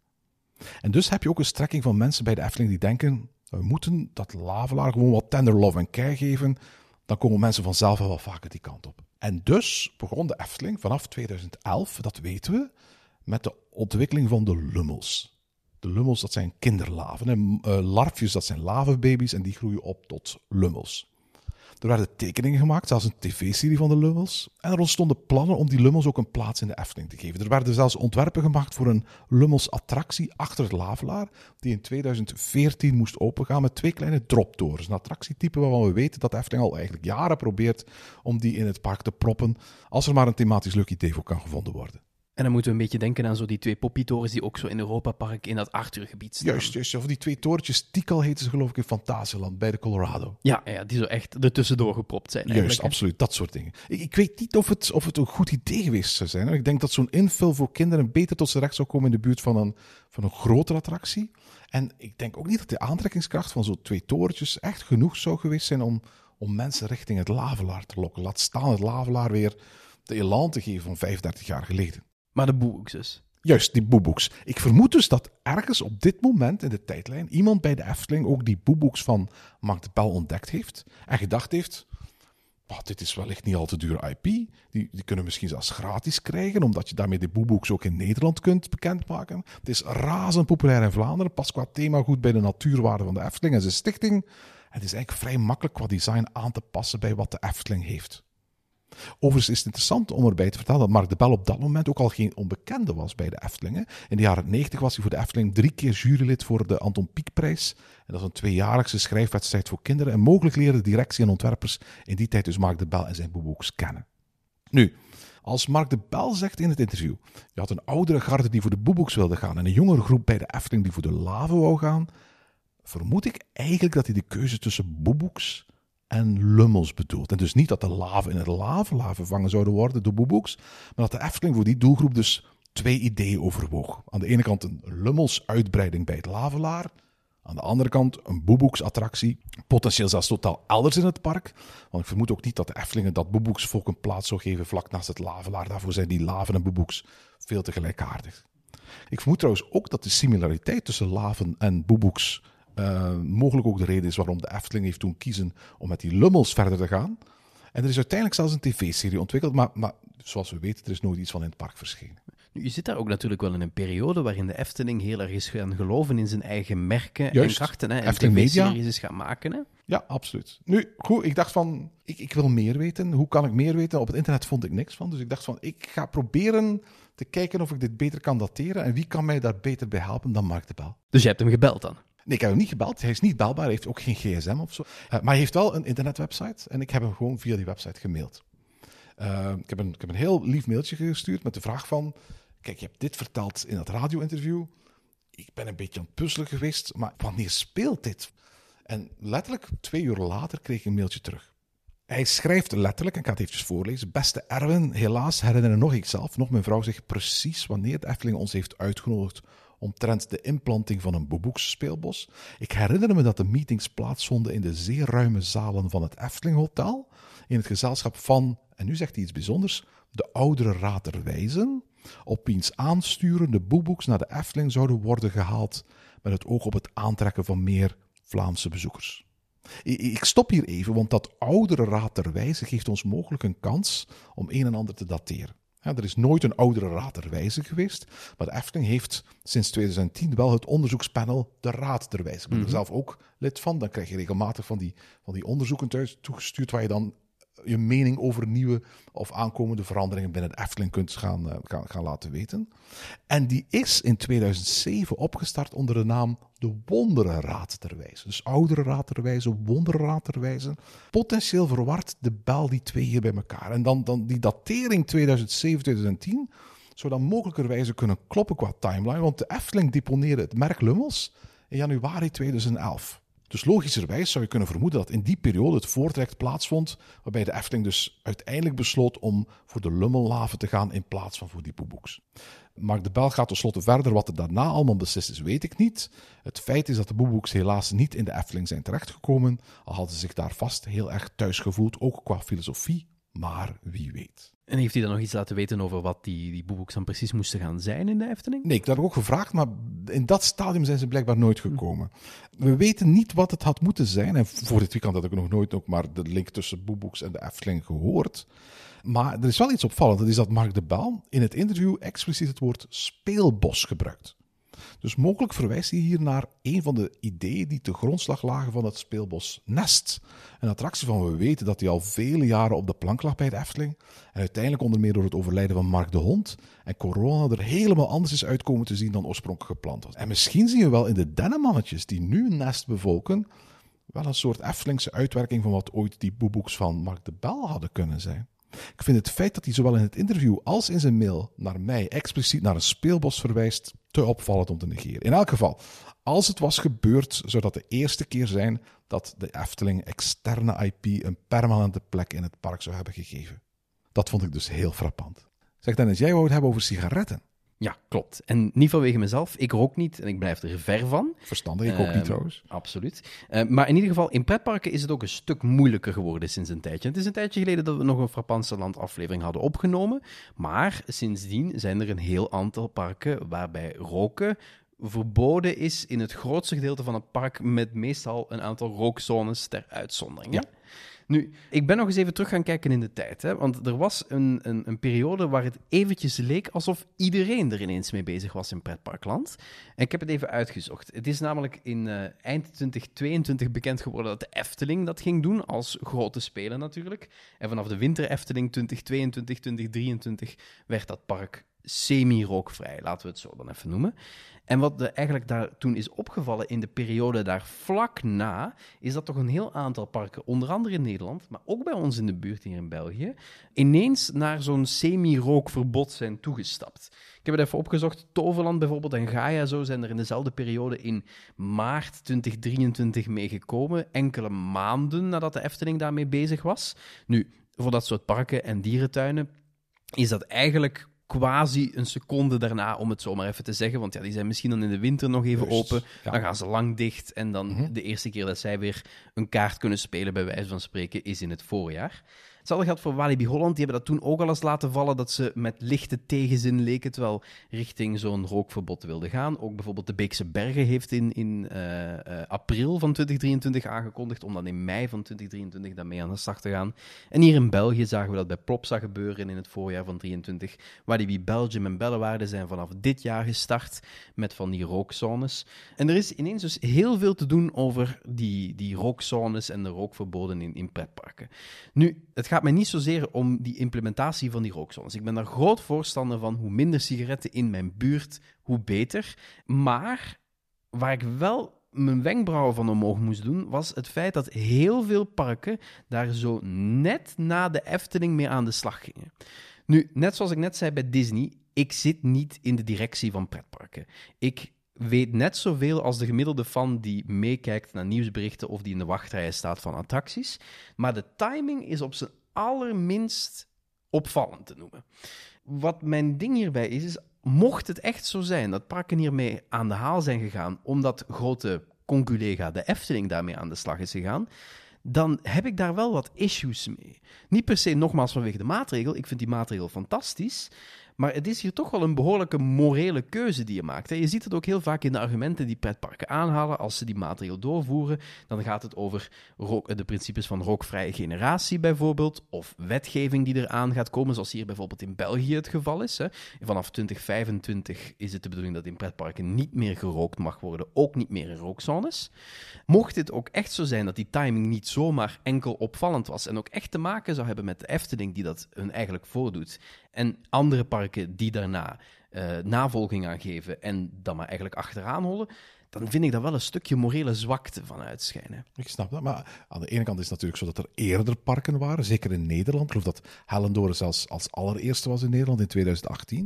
En dus heb je ook een strekking van mensen bij de Efteling die denken, we moeten dat Lavelaar gewoon wat tender love en care geven. Dan komen mensen vanzelf wel vaker die kant op. En dus begon de Efteling vanaf 2011, dat weten we, met de ontwikkeling van de lummels. De lummels, dat zijn kinderlaven. En larfjes, dat zijn lavenbaby's en die groeien op tot lummels. Er werden tekeningen gemaakt, zelfs een tv-serie van de lummels. En er ontstonden plannen om die lummels ook een plaats in de Efteling te geven. Er werden zelfs ontwerpen gemaakt voor een lummels-attractie achter het Lavelaar, die in 2014 moest opengaan met 2 kleine droptorens. Een attractietype waarvan we weten dat de Efteling al eigenlijk jaren probeert om die in het park te proppen, als er maar een thematisch leuk idee voor kan gevonden worden. En dan moeten we een beetje denken aan zo die 2 poppytorens die ook zo in Europa Park in dat Arthurgebied staan. Juist. Of die 2 torentjes, Tikal heten ze geloof ik in Fantasieland, bij de Colorado. Ja, die zo echt er tussendoor gepropt zijn. Juist, absoluut. Dat soort dingen. Ik weet niet of het een goed idee geweest zou zijn. Ik denk dat zo'n invul voor kinderen beter tot zijn recht zou komen in de buurt van een grotere attractie. En ik denk ook niet dat de aantrekkingskracht van zo'n 2 torentjes echt genoeg zou geweest zijn om mensen richting het Lavelaar te lokken. Laat staan het Lavelaar weer de elan te geven van 35 jaar geleden. Maar de boeboeks dus. Juist, die boeboeks. Ik vermoed dus dat ergens op dit moment in de tijdlijn iemand bij de Efteling ook die boeboeks van Mark de Bel ontdekt heeft en gedacht heeft, dit is wellicht niet al te duur IP. Die kunnen we misschien zelfs gratis krijgen, omdat je daarmee de boeboeks ook in Nederland kunt bekendmaken. Het is razend populair in Vlaanderen, past qua thema goed bij de natuurwaarde van de Efteling en zijn stichting. En het is eigenlijk vrij makkelijk qua design aan te passen bij wat de Efteling heeft. Overigens is het interessant om erbij te vertellen dat Mark de Bel op dat moment ook al geen onbekende was bij de Efteling. In de jaren 90 was hij voor de Efteling 3 keer jurylid voor de Anton Pieckprijs. En dat is een 2-jaarlijkse schrijfwedstrijd voor kinderen. En mogelijk leerden directie en ontwerpers in die tijd dus Mark de Bel en zijn boeboeks kennen. Nu, als Mark de Bel zegt in het interview, je had een oudere garde die voor de boeboeks wilde gaan en een jongere groep bij de Efteling die voor de Lave wou gaan, vermoed ik eigenlijk dat hij de keuze tussen boeboeks en lummels bedoelt. En dus niet dat de laven in het Lavelaar vervangen zouden worden door boeboeks, maar dat de Efteling voor die doelgroep dus 2 ideeën overwoog. Aan de ene kant een lummels-uitbreiding bij het Lavelaar, aan de andere kant een boeboeks-attractie, potentieel zelfs totaal elders in het park, want ik vermoed ook niet dat de Eftelingen dat boeboeksvolk een plaats zou geven vlak naast het Lavelaar. Daarvoor zijn die laven en boeboeks veel te gelijkaardig. Ik vermoed trouwens ook dat de similariteit tussen laven en boeboeks mogelijk ook de reden is waarom de Efteling heeft toen kiezen om met die lummels verder te gaan. En er is uiteindelijk zelfs een tv-serie ontwikkeld, maar zoals we weten, er is nooit iets van in het park verschenen. Nu, je zit daar ook natuurlijk wel in een periode waarin de Efteling heel erg is gaan geloven in zijn eigen merken Juist. en krachten. En Efteling Media tv-series is gaan maken. Hè? Ja, absoluut. Nu, goed, ik dacht van, ik wil meer weten. Hoe kan ik meer weten? Op het internet vond ik niks van. Dus ik dacht van, ik ga proberen te kijken of ik dit beter kan dateren. En wie kan mij daar beter bij helpen dan Mark de Bel? Dus je hebt hem gebeld dan? Nee, ik heb hem niet gebeld. Hij is niet belbaar. Hij heeft ook geen gsm of zo. Maar hij heeft wel een internetwebsite. En ik heb hem gewoon via die website gemaild. Ik heb een heel lief mailtje gestuurd met de vraag van, kijk, je hebt dit verteld in dat radio-interview. Ik ben een beetje aan het puzzelen geweest, maar wanneer speelt dit? En letterlijk 2 uur later kreeg ik een mailtje terug. Hij schrijft letterlijk, en ik ga het eventjes voorlezen. Beste Erwin, helaas herinneren nog ikzelf, nog mijn vrouw zich precies wanneer de Efteling ons heeft uitgenodigd omtrent de implanting van een boeboeks speelbos. Ik herinner me dat de meetings plaatsvonden in de zeer ruime zalen van het Efteling Hotel, in het gezelschap van, en nu zegt hij iets bijzonders, de oudere Raad der Wijzen, op wiens aansturen de boeboeks naar de Efteling zouden worden gehaald met het oog op het aantrekken van meer Vlaamse bezoekers. Ik stop hier even, want dat oudere Raad der Wijzen geeft ons mogelijk een kans om een en ander te dateren. Ja, er is nooit een oudere Raad der Wijzen geweest, maar de Efteling heeft sinds 2010 wel het onderzoekspanel de Raad der Wijzen. Ik ben er zelf ook lid van, dan krijg je regelmatig van die onderzoeken thuis toegestuurd waar je dan je mening over nieuwe of aankomende veranderingen binnen de Efteling kunt gaan laten weten. En die is in 2007 opgestart onder de naam de Wondere Raad der Wijzen. Dus Oudere Raad der Wijzen, Wondere Raad der Wijzen. Potentieel verward de Bel die 2 hier bij elkaar. En dan die datering 2007-2010 zou dan mogelijkerwijze kunnen kloppen qua timeline, want de Efteling deponeerde het merk Lummels in januari 2011. Dus logischerwijs zou je kunnen vermoeden dat in die periode het voortraject plaatsvond, waarbij de Efteling dus uiteindelijk besloot om voor de Lummelhaven te gaan in plaats van voor die boeboeks. Mark de Bel gaat tenslotte verder. Wat er daarna allemaal beslist is, weet ik niet. Het feit is dat de boeboeks helaas niet in de Efteling zijn terechtgekomen, al hadden ze zich daar vast heel erg thuis gevoeld, ook qua filosofie, maar wie weet. En heeft hij dan nog iets laten weten over wat die boeboeks dan precies moesten gaan zijn in de Efteling? Nee, ik heb ook gevraagd, maar in dat stadium zijn ze blijkbaar nooit gekomen. We weten niet wat het had moeten zijn. En voor dit weekend had ik nog nooit ook maar de link tussen boeboeks en de Efteling gehoord. Maar er is wel iets opvallend. Dat is dat Mark de Bel in het interview expliciet het woord speelbos gebruikt. Dus mogelijk verwijst hij hier naar een van de ideeën die te grondslag lagen van het speelbos Nest. Een attractie van we weten dat die al vele jaren op de plank lag bij de Efteling. En uiteindelijk onder meer door het overlijden van Mark de Hond en corona er helemaal anders is uitkomen te zien dan oorspronkelijk gepland was. En misschien zien we wel in de dennenmannetjes die nu Nest bevolken wel een soort Eftelingse uitwerking van wat ooit die boeboeks van Mark de Bel hadden kunnen zijn. Ik vind het feit dat hij zowel in het interview als in zijn mail naar mij expliciet naar een speelbos verwijst te opvallend om te negeren. In elk geval, als het was gebeurd, zou dat de eerste keer zijn dat de Efteling externe IP een permanente plek in het park zou hebben gegeven. Dat vond ik dus heel frappant. Zeg Dennis, jij wou het hebben over sigaretten. Ja, klopt. En niet vanwege mezelf. Ik rook niet en ik blijf er ver van. Verstandig, ik ook niet trouwens. Absoluut. Maar in ieder geval, in pretparken is het ook een stuk moeilijker geworden sinds een tijdje. Het is een tijdje geleden dat we nog een Frappantse Land aflevering hadden opgenomen. Maar sindsdien zijn er een heel aantal parken waarbij roken verboden is in het grootste gedeelte van het park, met meestal een aantal rookzones ter uitzondering. Ja. Nu, ik ben nog eens even terug gaan kijken in de tijd. Hè? Want er was een periode waar het eventjes leek alsof iedereen er ineens mee bezig was in pretparkland. En ik heb het even uitgezocht. Het is namelijk in eind 2022 bekend geworden dat de Efteling dat ging doen, als grote speler natuurlijk. En vanaf de winter Efteling 2022-2023 werd dat park semi-rookvrij, laten we het zo dan even noemen. En wat eigenlijk daar toen is opgevallen in de periode daar vlak na, is dat toch een heel aantal parken, onder andere in Nederland, maar ook bij ons in de buurt hier in België, ineens naar zo'n semi-rookverbod zijn toegestapt. Ik heb het even opgezocht. Toverland bijvoorbeeld en Gaia zo zijn er in dezelfde periode in maart 2023 mee gekomen, enkele maanden nadat de Efteling daarmee bezig was. Nu, voor dat soort parken en dierentuinen is dat eigenlijk quasi een seconde daarna, om het zo maar even te zeggen. Want ja, die zijn misschien dan in de winter nog even open. Ja. Dan gaan ze lang dicht. En dan de eerste keer dat zij weer een kaart kunnen spelen, bij wijze van spreken, is in het voorjaar. Hetzelfde geldt voor Walibi Holland. Die hebben dat toen ook al eens laten vallen, dat ze met lichte tegenzin leken, terwijl richting zo'n rookverbod wilden gaan. Ook bijvoorbeeld de Beekse Bergen heeft in april van 2023 aangekondigd om dan in mei van 2023 daarmee aan de slag te gaan. En hier in België zagen we dat bij Plopsa gebeuren in het voorjaar van 2023. Walibi Belgium en Bellewaarde zijn vanaf dit jaar gestart met van die rookzones. En er is ineens dus heel veel te doen over die rookzones en de rookverboden in pretparken. Nu, het gaat mij niet zozeer om die implementatie van die rookzones. Ik ben daar groot voorstander van. Hoe minder sigaretten in mijn buurt, hoe beter. Maar waar ik wel mijn wenkbrauwen van omhoog moest doen, was het feit dat heel veel parken daar zo net na de Efteling mee aan de slag gingen. Nu, net zoals ik net zei bij Disney, ik zit niet in de directie van pretparken. Ik weet net zoveel als de gemiddelde fan die meekijkt naar nieuwsberichten of die in de wachtrijen staat van attracties. Maar de timing is op zijn allerminst opvallend te noemen. Wat mijn ding hierbij is, mocht het echt zo zijn dat parken hiermee aan de haal zijn gegaan, omdat grote conculega de Efteling daarmee aan de slag is gegaan, dan heb ik daar wel wat issues mee. Niet per se nogmaals vanwege de maatregel, ik vind die maatregel fantastisch, maar het is hier toch wel een behoorlijke morele keuze die je maakt. Je ziet het ook heel vaak in de argumenten die pretparken aanhalen. Als ze die maatregel doorvoeren, dan gaat het over de principes van rookvrije generatie bijvoorbeeld, of wetgeving die eraan gaat komen, zoals hier bijvoorbeeld in België het geval is. Vanaf 2025 is het de bedoeling dat in pretparken niet meer gerookt mag worden, ook niet meer in rookzones. Mocht dit ook echt zo zijn dat die timing niet zomaar enkel opvallend was en ook echt te maken zou hebben met de Efteling die dat hun eigenlijk voordoet, en andere parken die daarna navolging aan geven en dan maar eigenlijk achteraan hollen, dan vind ik daar wel een stukje morele zwakte van uitschijnen. Ik snap dat, maar aan de ene kant is het natuurlijk zo dat er eerder parken waren, zeker in Nederland. Ik geloof dat Hellendoorn zelfs als allereerste was in Nederland in 2018.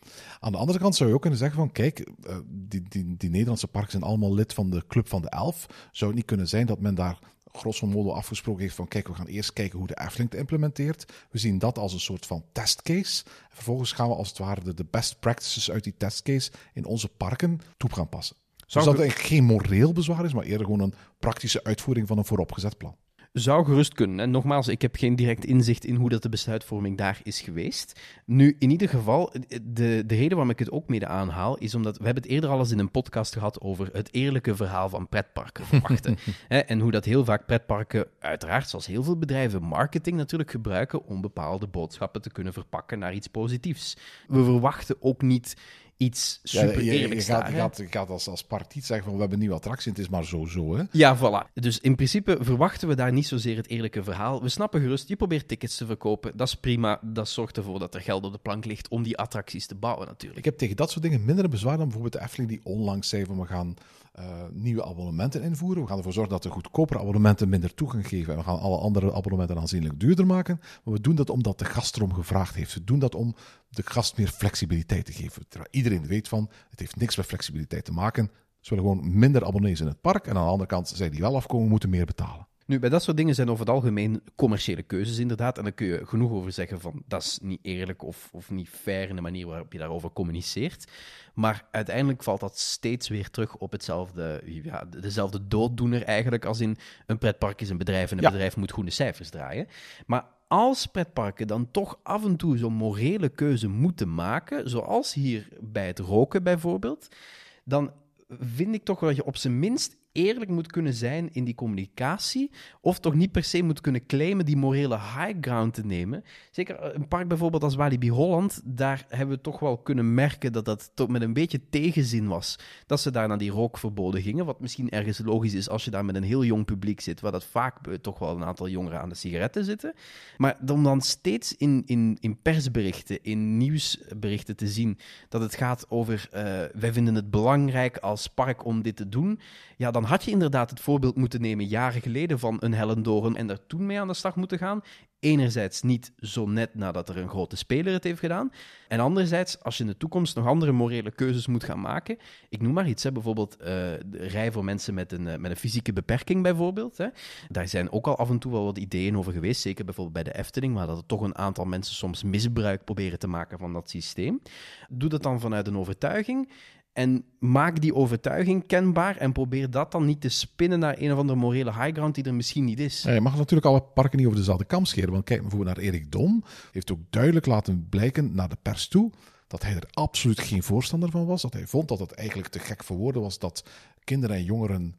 Aan de andere kant zou je ook kunnen zeggen van, kijk, die Nederlandse parken zijn allemaal lid van de Club van de 11. Zou het niet kunnen zijn dat men daar grosso modo afgesproken heeft van, kijk, we gaan eerst kijken hoe de Efteling het implementeert. We zien dat als een soort van testcase. En vervolgens gaan we als het ware de best practices uit die testcase in onze parken toe gaan passen. Dus dat eigenlijk geen moreel bezwaar is, maar eerder gewoon een praktische uitvoering van een vooropgezet plan. Zou gerust kunnen. En nogmaals, ik heb geen direct inzicht in hoe dat de besluitvorming daar is geweest. Nu, in ieder geval, de reden waarom ik het ook mede aanhaal, is omdat we hebben het eerder al eens in een podcast gehad over het eerlijke verhaal van pretparken verwachten. En hoe dat heel vaak pretparken, uiteraard, zoals heel veel bedrijven, marketing natuurlijk gebruiken om bepaalde boodschappen te kunnen verpakken naar iets positiefs. We verwachten ook niet iets super eerlijks je gaat als park niet zeggen van we hebben een nieuwe attractie, het is maar zo, hè? Ja, voilà. Dus in principe verwachten we daar niet zozeer het eerlijke verhaal. We snappen gerust, je probeert tickets te verkopen, dat is prima. Dat zorgt ervoor dat er geld op de plank ligt om die attracties te bouwen natuurlijk. Ik heb tegen dat soort dingen minder bezwaar dan bijvoorbeeld de Efteling die onlangs zei van we gaan nieuwe abonnementen invoeren. We gaan ervoor zorgen dat de goedkopere abonnementen minder toegang geven en we gaan alle andere abonnementen aanzienlijk duurder maken. Maar we doen dat omdat de gast erom gevraagd heeft. We doen dat om de gast meer flexibiliteit te geven. Terwijl iedereen weet van, het heeft niks met flexibiliteit te maken. Ze willen gewoon minder abonnees in het park en aan de andere kant, zij die wel afkomen, moeten meer betalen. Nu, bij dat soort dingen zijn over het algemeen commerciële keuzes inderdaad. En daar kun je genoeg over zeggen van, dat is niet eerlijk of niet fair in de manier waarop je daarover communiceert. Maar uiteindelijk valt dat steeds weer terug op dezelfde dooddoener eigenlijk, als in een pretpark is een bedrijf en een bedrijf moet goede cijfers draaien. Maar als pretparken dan toch af en toe zo'n morele keuze moeten maken, zoals hier bij het roken bijvoorbeeld, dan vind ik toch wel dat je op zijn minst eerlijk moet kunnen zijn in die communicatie, of toch niet per se moet kunnen claimen die morele high ground te nemen. Zeker een park bijvoorbeeld als Walibi Holland, daar hebben we toch wel kunnen merken dat dat toch met een beetje tegenzin was, dat ze daar naar die rookverboden gingen, wat misschien ergens logisch is als je daar met een heel jong publiek zit, waar dat vaak toch wel een aantal jongeren aan de sigaretten zitten. Maar om dan steeds in persberichten, in nieuwsberichten te zien dat het gaat over wij vinden het belangrijk als park om dit te doen, ja, dan had je inderdaad het voorbeeld moeten nemen jaren geleden van een Hellendoorn en daar toen mee aan de slag moeten gaan. Enerzijds niet zo net nadat er een grote speler het heeft gedaan. En anderzijds, als je in de toekomst nog andere morele keuzes moet gaan maken. Ik noem maar iets, bijvoorbeeld de rij voor mensen met een fysieke beperking bijvoorbeeld. Hè. Daar zijn ook al af en toe wel wat ideeën over geweest, zeker bijvoorbeeld bij de Efteling, maar dat er toch een aantal mensen soms misbruik proberen te maken van dat systeem. Doe dat dan vanuit een overtuiging. En maak die overtuiging kenbaar en probeer dat dan niet te spinnen naar een of andere morele high ground die er misschien niet is. Ja, je mag natuurlijk alle parken niet over dezelfde kam scheren. Want kijk bijvoorbeeld naar Erik Dom. Heeft ook duidelijk laten blijken naar de pers toe dat hij er absoluut geen voorstander van was. Dat hij vond dat het eigenlijk te gek voor woorden was dat kinderen en jongeren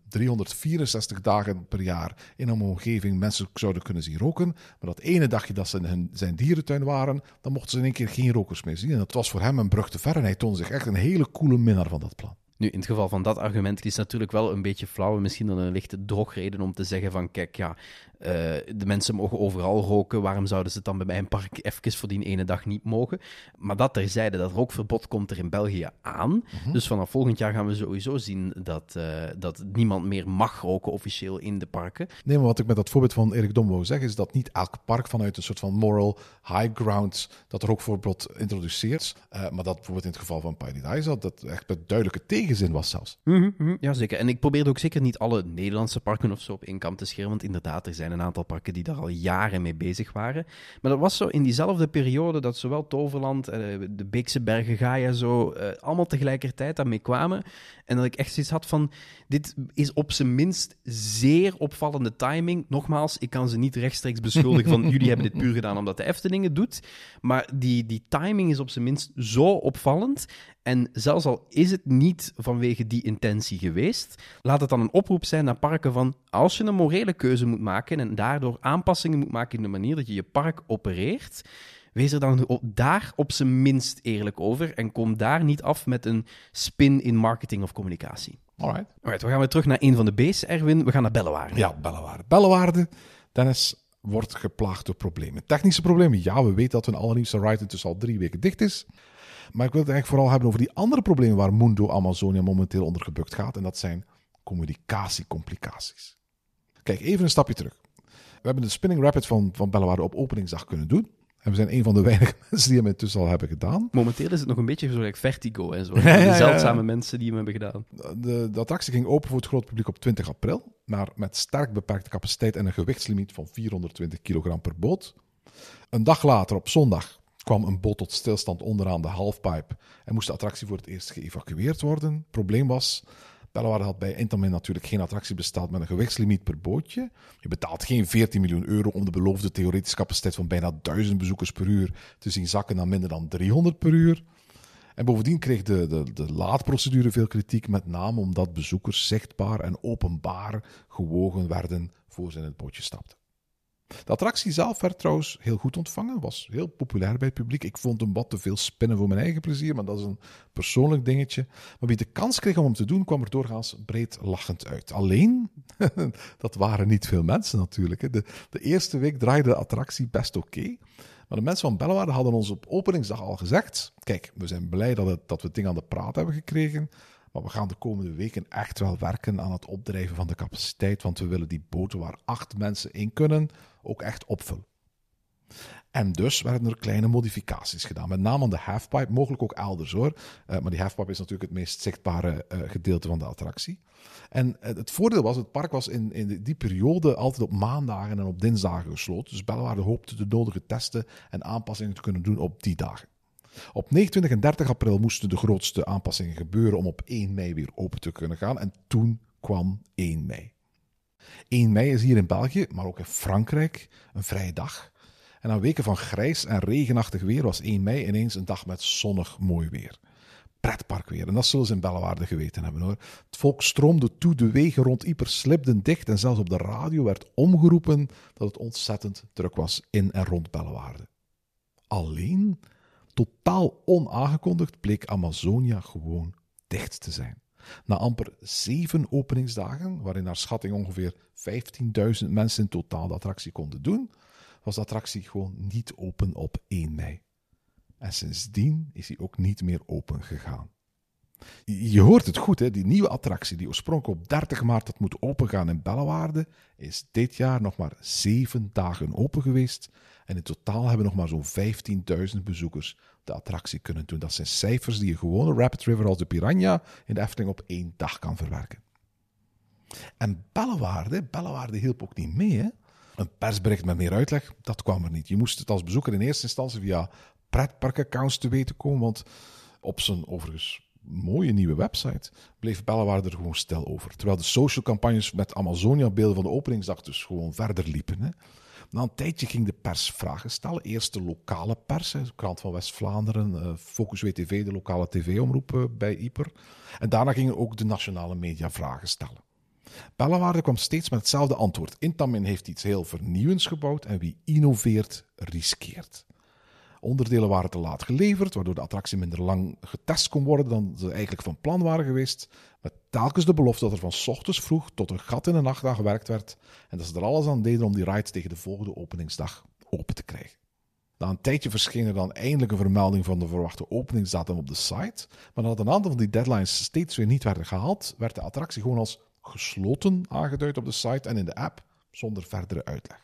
364 dagen per jaar in een omgeving mensen zouden kunnen zien roken. Maar dat ene dagje dat ze in zijn dierentuin waren, dan mochten ze in één keer geen rokers meer zien. En dat was voor hem een brug te ver en hij toonde zich echt een hele coole minnaar van dat plan. Nu, in het geval van dat argument is natuurlijk wel een beetje flauw, misschien dan een lichte drogreden om te zeggen van, kijk, ja, de mensen mogen overal roken, waarom zouden ze het dan bij mijn park even voor die ene dag niet mogen? Maar dat terzijde, dat rookverbod komt er in België aan. Dus vanaf volgend jaar gaan we sowieso zien dat niemand meer mag roken officieel in de parken. Nee, maar wat ik met dat voorbeeld van Erik Dom wou zeggen, is dat niet elk park vanuit een soort van moral high ground dat rookverbod introduceert. Maar dat bijvoorbeeld in het geval van Paradise dat echt met duidelijke tegenzin was zelfs. Ja, zeker. En ik probeerde ook zeker niet alle Nederlandse parken of zo op één kam te scheren, want inderdaad, er zijn een aantal parken die daar al jaren mee bezig waren. Maar dat was zo in diezelfde periode dat zowel Toverland, de Beekse Bergen, Gaia zo, allemaal tegelijkertijd daarmee kwamen. En dat ik echt zoiets had van, dit is op zijn minst zeer opvallende timing. Nogmaals, ik kan ze niet rechtstreeks beschuldigen van, jullie hebben dit puur gedaan omdat de Efteling het doet. Maar die timing is op zijn minst zo opvallend. En zelfs al is het niet vanwege die intentie geweest, laat het dan een oproep zijn naar parken van, als je een morele keuze moet maken en daardoor aanpassingen moet maken in de manier dat je je park opereert, wees er dan daar op zijn minst eerlijk over en kom daar niet af met een spin in marketing of communicatie. Alright, we gaan weer terug naar een van de B's, Erwin. We gaan naar Bellewaarde. Ja, Bellewaarde. Bellewaarde, Dennis, wordt geplaagd door problemen. Technische problemen, ja, we weten dat een allernieuwste ride intussen al 3 weken dicht is. Maar ik wil het eigenlijk vooral hebben over die andere problemen waar Mundo Amazonia momenteel onder gebukt gaat. En dat zijn communicatiecomplicaties. Kijk, even een stapje terug. We hebben de Spinning Rapid van Bellewaarde op openingsdag kunnen doen. En we zijn een van de weinige mensen die hem intussen al hebben gedaan. Momenteel is het nog een beetje zo like Vertigo en zo. De zeldzame mensen die hem hebben gedaan. De attractie ging open voor het groot publiek op 20 april, maar met sterk beperkte capaciteit en een gewichtslimiet van 420 kilogram per boot. Een dag later, op zondag, kwam een boot tot stilstand onderaan de halfpipe en moest de attractie voor het eerst geëvacueerd worden. Het probleem was, Bellewaarde had bij Intamin natuurlijk geen attractie besteld met een gewichtslimiet per bootje. Je betaalt geen 14 miljoen euro om de beloofde theoretische capaciteit van bijna 1000 bezoekers per uur te zien zakken naar minder dan 300 per uur. En bovendien kreeg de laadprocedure veel kritiek, met name omdat bezoekers zichtbaar en openbaar gewogen werden voor ze in het bootje stapten. De attractie zelf werd trouwens heel goed ontvangen, was heel populair bij het publiek. Ik vond hem wat te veel spinnen voor mijn eigen plezier, maar dat is een persoonlijk dingetje. Maar wie de kans kreeg om hem te doen, kwam er doorgaans breed lachend uit. Alleen, dat waren niet veel mensen natuurlijk. De eerste week draaide de attractie best oké. Maar de mensen van Bellewaarde hadden ons op openingsdag al gezegd, kijk, we zijn blij dat we het ding aan de praat hebben gekregen, maar we gaan de komende weken echt wel werken aan het opdrijven van de capaciteit, want we willen die boten waar 8 mensen in kunnen ook echt opvullen. En dus werden er kleine modificaties gedaan, met name aan de halfpipe, mogelijk ook elders hoor. Maar die halfpipe is natuurlijk het meest zichtbare gedeelte van de attractie. En het voordeel was, het park was in die periode altijd op maandagen en op dinsdagen gesloten. Dus Bellewaarde hoopte de nodige testen en aanpassingen te kunnen doen op die dagen. Op 29 en 30 april moesten de grootste aanpassingen gebeuren om op 1 mei weer open te kunnen gaan. En toen kwam 1 mei. 1 mei is hier in België, maar ook in Frankrijk, een vrije dag. En na weken van grijs en regenachtig weer was 1 mei ineens een dag met zonnig mooi weer. Pretparkweer. En dat zullen ze in Bellewaarde geweten hebben hoor. Het volk stroomde toe, de wegen rond Yper slibden dicht en zelfs op de radio werd omgeroepen dat het ontzettend druk was in en rond Bellewaarde. Alleen, totaal onaangekondigd, bleek Amazonia gewoon dicht te zijn. Na amper 7 openingsdagen, waarin naar schatting ongeveer 15.000 mensen in totaal de attractie konden doen, was de attractie gewoon niet open op 1 mei. En sindsdien is hij ook niet meer open gegaan. Je hoort het goed, hè? Die nieuwe attractie die oorspronkelijk op 30 maart had moeten opengaan in Bellewaarde, is dit jaar nog maar 7 dagen open geweest. En in totaal hebben nog maar zo'n 15.000 bezoekers de attractie kunnen doen. Dat zijn cijfers die een gewone Rapid River als de Piranha in de Efteling op 1 dag kan verwerken. En Bellewaarde hielp ook niet mee, hè? Een persbericht met meer uitleg, dat kwam er niet. Je moest het als bezoeker in eerste instantie via pretparkaccounts te weten komen, want op zijn overigens mooie nieuwe website bleef Bellewaarde er gewoon stil over. Terwijl de social campagnes met Amazonia-beelden van de openingsdag dus gewoon verder liepen. Hè. Na een tijdje ging de pers vragen stellen. Eerst de lokale pers, de Krant van West-Vlaanderen, Focus WTV, de lokale tv-omroep bij Yper. En daarna gingen ook de nationale media vragen stellen. Bellewaarde kwam steeds met hetzelfde antwoord. Intamin heeft iets heel vernieuwends gebouwd en wie innoveert, riskeert. Onderdelen waren te laat geleverd, waardoor de attractie minder lang getest kon worden dan ze eigenlijk van plan waren geweest. Met telkens de belofte dat er van 's ochtends vroeg tot een gat in de nacht aan gewerkt werd en dat ze er alles aan deden om die ride tegen de volgende openingsdag open te krijgen. Na een tijdje verscheen er dan eindelijk een vermelding van de verwachte openingsdatum op de site, maar nadat een aantal van die deadlines steeds weer niet werden gehaald, werd de attractie gewoon als gesloten aangeduid op de site en in de app, zonder verdere uitleg.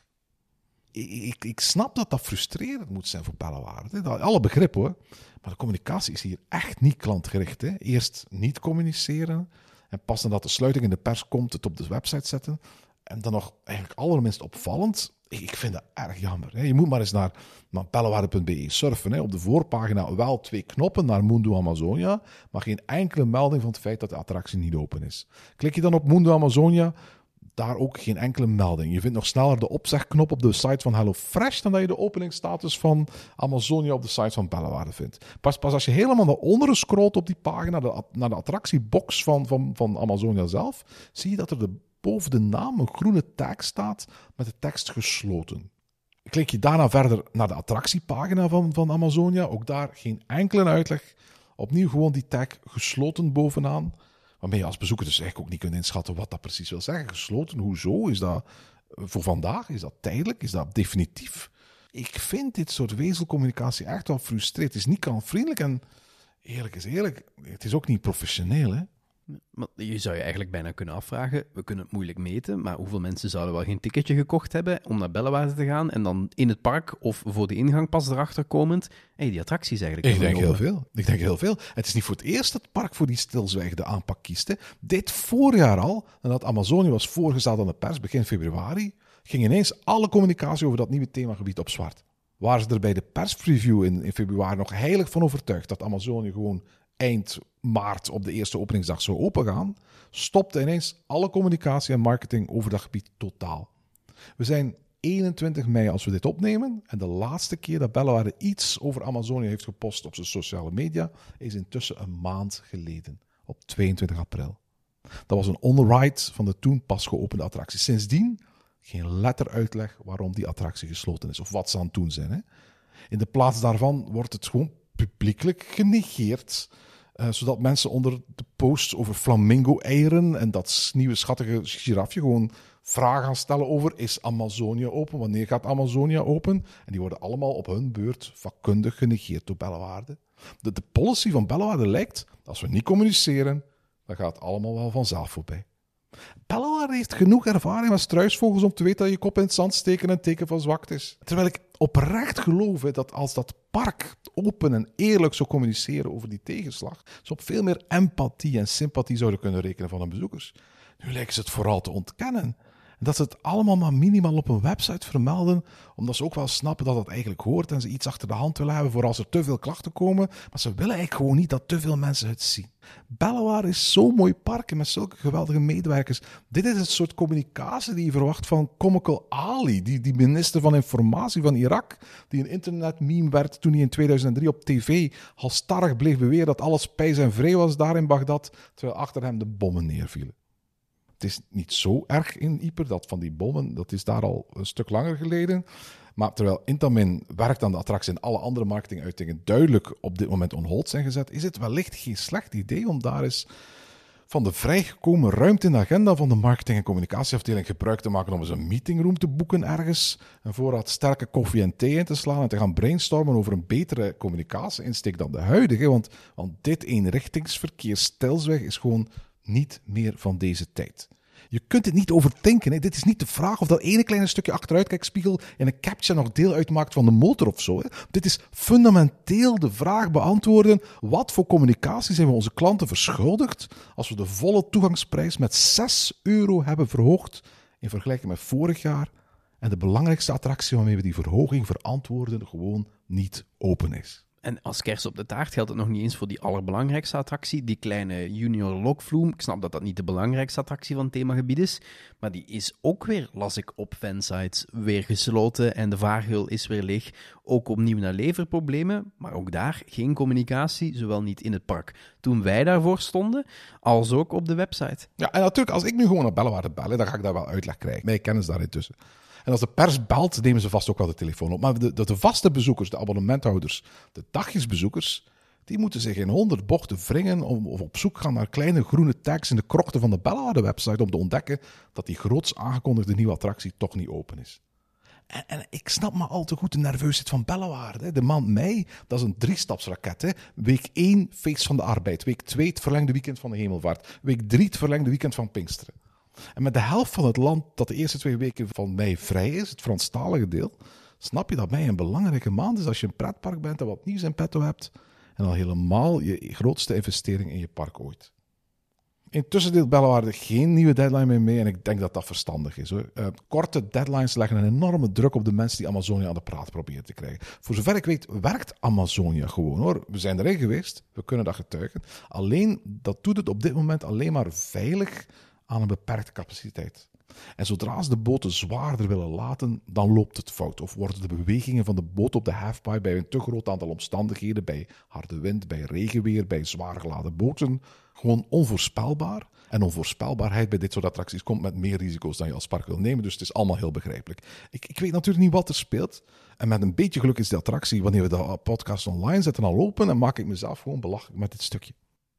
Ik snap dat dat frustrerend moet zijn voor Bellewaarde. Alle begrip hoor. Maar de communicatie is hier echt niet klantgericht. Hè. Eerst niet communiceren. En pas nadat de sluiting in de pers komt, het op de website zetten. En dan nog eigenlijk allerminst opvallend. Ik vind dat erg jammer. Hè. Je moet maar eens naar bellewaarde.be surfen. Hè. Op de voorpagina wel 2 knoppen naar Mundo Amazonia. Maar geen enkele melding van het feit dat de attractie niet open is. Klik je dan op Mundo Amazonia, daar ook geen enkele melding. Je vindt nog sneller de opzegknop op de site van HelloFresh dan dat je de openingsstatus van Amazonia op de site van Bellewaarde vindt. Pas als je helemaal naar onderen scrolt op die pagina, naar de attractiebox van Amazonia zelf, zie je dat er boven de naam een groene tag staat met de tekst gesloten. Klik je daarna verder naar de attractiepagina van Amazonia, ook daar geen enkele uitleg. Opnieuw gewoon die tag gesloten bovenaan, waarmee je als bezoeker dus eigenlijk ook niet kunt inschatten wat dat precies wil zeggen. Gesloten, hoezo? Is dat voor vandaag? Is dat tijdelijk? Is dat definitief? Ik vind dit soort wezelcommunicatie echt wel frustrerend. Het is niet klantvriendelijk en eerlijk is eerlijk, het is ook niet professioneel. Hè? Maar je zou je eigenlijk bijna kunnen afvragen, we kunnen het moeilijk meten, maar hoeveel mensen zouden wel geen ticketje gekocht hebben om naar Bellewaarde te gaan en dan in het park of voor de ingang pas erachter komend, die attracties eigenlijk... Ik denk heel veel. Het is niet voor het eerst dat het park voor die stilzwijgende aanpak kiest. Hè. Dit voorjaar al, nadat Amazonië was voorgesteld aan de pers, begin februari, ging ineens alle communicatie over dat nieuwe themagebied op zwart. Waren ze er bij de perspreview in februari nog heilig van overtuigd dat Amazonië gewoon eind maart op de eerste openingsdag zou opengaan, stopte ineens alle communicatie en marketing over dat gebied totaal. We zijn 21 mei als we dit opnemen en de laatste keer dat Bellewaarde iets over Amazonië heeft gepost op zijn sociale media is intussen een maand geleden, op 22 april. Dat was een on-ride van de toen pas geopende attractie. Sindsdien geen letter uitleg waarom die attractie gesloten is of wat ze aan het doen zijn. Hè. In de plaats daarvan wordt het gewoon publiekelijk genegeerd, zodat mensen onder de posts over flamingo-eieren en dat nieuwe schattige girafje gewoon vragen gaan stellen over: is Amazonië open? Wanneer gaat Amazonië open? En die worden allemaal op hun beurt vakkundig genegeerd door Bellewaarde. De policy van Bellewaarde lijkt, als we niet communiceren, dan gaat het allemaal wel vanzelf voorbij. Bellewaarde heeft genoeg ervaring met struisvogels om te weten dat je kop in het zand steken een teken van zwakte is. Terwijl ik oprecht geloof dat als dat park open en eerlijk zou communiceren over die tegenslag, ze op veel meer empathie en sympathie zouden kunnen rekenen van hun bezoekers. Nu lijken ze het vooral te ontkennen. En dat ze het allemaal maar minimaal op een website vermelden, omdat ze ook wel snappen dat het eigenlijk hoort en ze iets achter de hand willen hebben voor als er te veel klachten komen. Maar ze willen eigenlijk gewoon niet dat te veel mensen het zien. Bellewaarde is zo'n mooi park en met zulke geweldige medewerkers. Dit is het soort communicatie die je verwacht van Comical Ali, die minister van Informatie van Irak, die een internetmeme werd toen hij in 2003 op tv halstarrig bleef beweren dat alles pijs en vrij was daar in Bagdad, terwijl achter hem de bommen neervielen. Het is niet zo erg in Yper, dat van die bommen, dat is daar al een stuk langer geleden. Maar terwijl Intamin werkt aan de attractie en alle andere marketinguitingen duidelijk op dit moment on hold zijn gezet, is het wellicht geen slecht idee om daar eens van de vrijgekomen ruimte in de agenda van de marketing- en communicatieafdeling gebruik te maken om eens een meetingroom te boeken ergens, een voorraad sterke koffie en thee in te slaan en te gaan brainstormen over een betere communicatie-insteek dan de huidige. Want dit eenrichtingsverkeer stilzweg is gewoon niet meer van deze tijd. Je kunt het niet overdenken. Hè. Dit is niet de vraag of dat ene kleine stukje achteruitkijkspiegel in een captcha nog deel uitmaakt van de motor of zo. Hè. Dit is fundamenteel de vraag beantwoorden: wat voor communicatie zijn we onze klanten verschuldigd als we de volle toegangsprijs met €6 hebben verhoogd in vergelijking met vorig jaar en de belangrijkste attractie waarmee we die verhoging verantwoorden gewoon niet open is. En als kers op de taart geldt het nog niet eens voor die allerbelangrijkste attractie, die kleine Junior Lokvloem. Ik snap dat dat niet de belangrijkste attractie van het themagebied is, maar die is ook weer, las ik op fansites, weer gesloten en de vaargeul is weer leeg. Ook opnieuw naar leverproblemen, maar ook daar geen communicatie, zowel niet in het park toen wij daarvoor stonden, als ook op de website. Ja, en natuurlijk, als ik nu gewoon naar Bellewaarde bel, dan ga ik daar wel uitleg krijgen. Mij kennen ze daar intussen. En als de pers belt, nemen ze vast ook wel de telefoon op. Maar de vaste bezoekers, de abonnementhouders, de dagjesbezoekers, die moeten zich in 100 bochten wringen of op zoek gaan naar kleine groene tags in de krochten van de Bellewaarde-website om te ontdekken dat die groots aangekondigde nieuwe attractie toch niet open is. En ik snap maar al te goed de nerveusheid van Bellewaarde. De maand mei, dat is een 3-stapsraket. Hè. Week 1, feest van de arbeid. Week 2, het verlengde weekend van de hemelvaart. Week 3, het verlengde weekend van Pinksteren. En met de helft van het land dat de eerste 2 weken van mei vrij is, het Franstalige deel, snap je dat mei een belangrijke maand is als je een pretpark bent en wat nieuws in petto hebt en al helemaal je grootste investering in je park ooit. Intussen deelt Bellewaarde geen nieuwe deadline meer mee en ik denk dat dat verstandig is. Hoor. Korte deadlines leggen een enorme druk op de mensen die Amazonië aan de praat proberen te krijgen. Voor zover ik weet werkt Amazonië gewoon hoor. We zijn erin geweest, we kunnen dat getuigen. Alleen, dat doet het op dit moment alleen maar veilig aan een beperkte capaciteit. En zodra ze de boten zwaarder willen laten, dan loopt het fout. Of worden de bewegingen van de boot op de halfpipe bij een te groot aantal omstandigheden, bij harde wind, bij regenweer, bij zwaar geladen boten, gewoon onvoorspelbaar. En onvoorspelbaarheid bij dit soort attracties komt met meer risico's dan je als park wil nemen. Dus het is allemaal heel begrijpelijk. Ik weet natuurlijk niet wat er speelt. En met een beetje geluk is de attractie, wanneer we de podcast online zetten, al open. En maak ik mezelf gewoon belachelijk met dit stukje.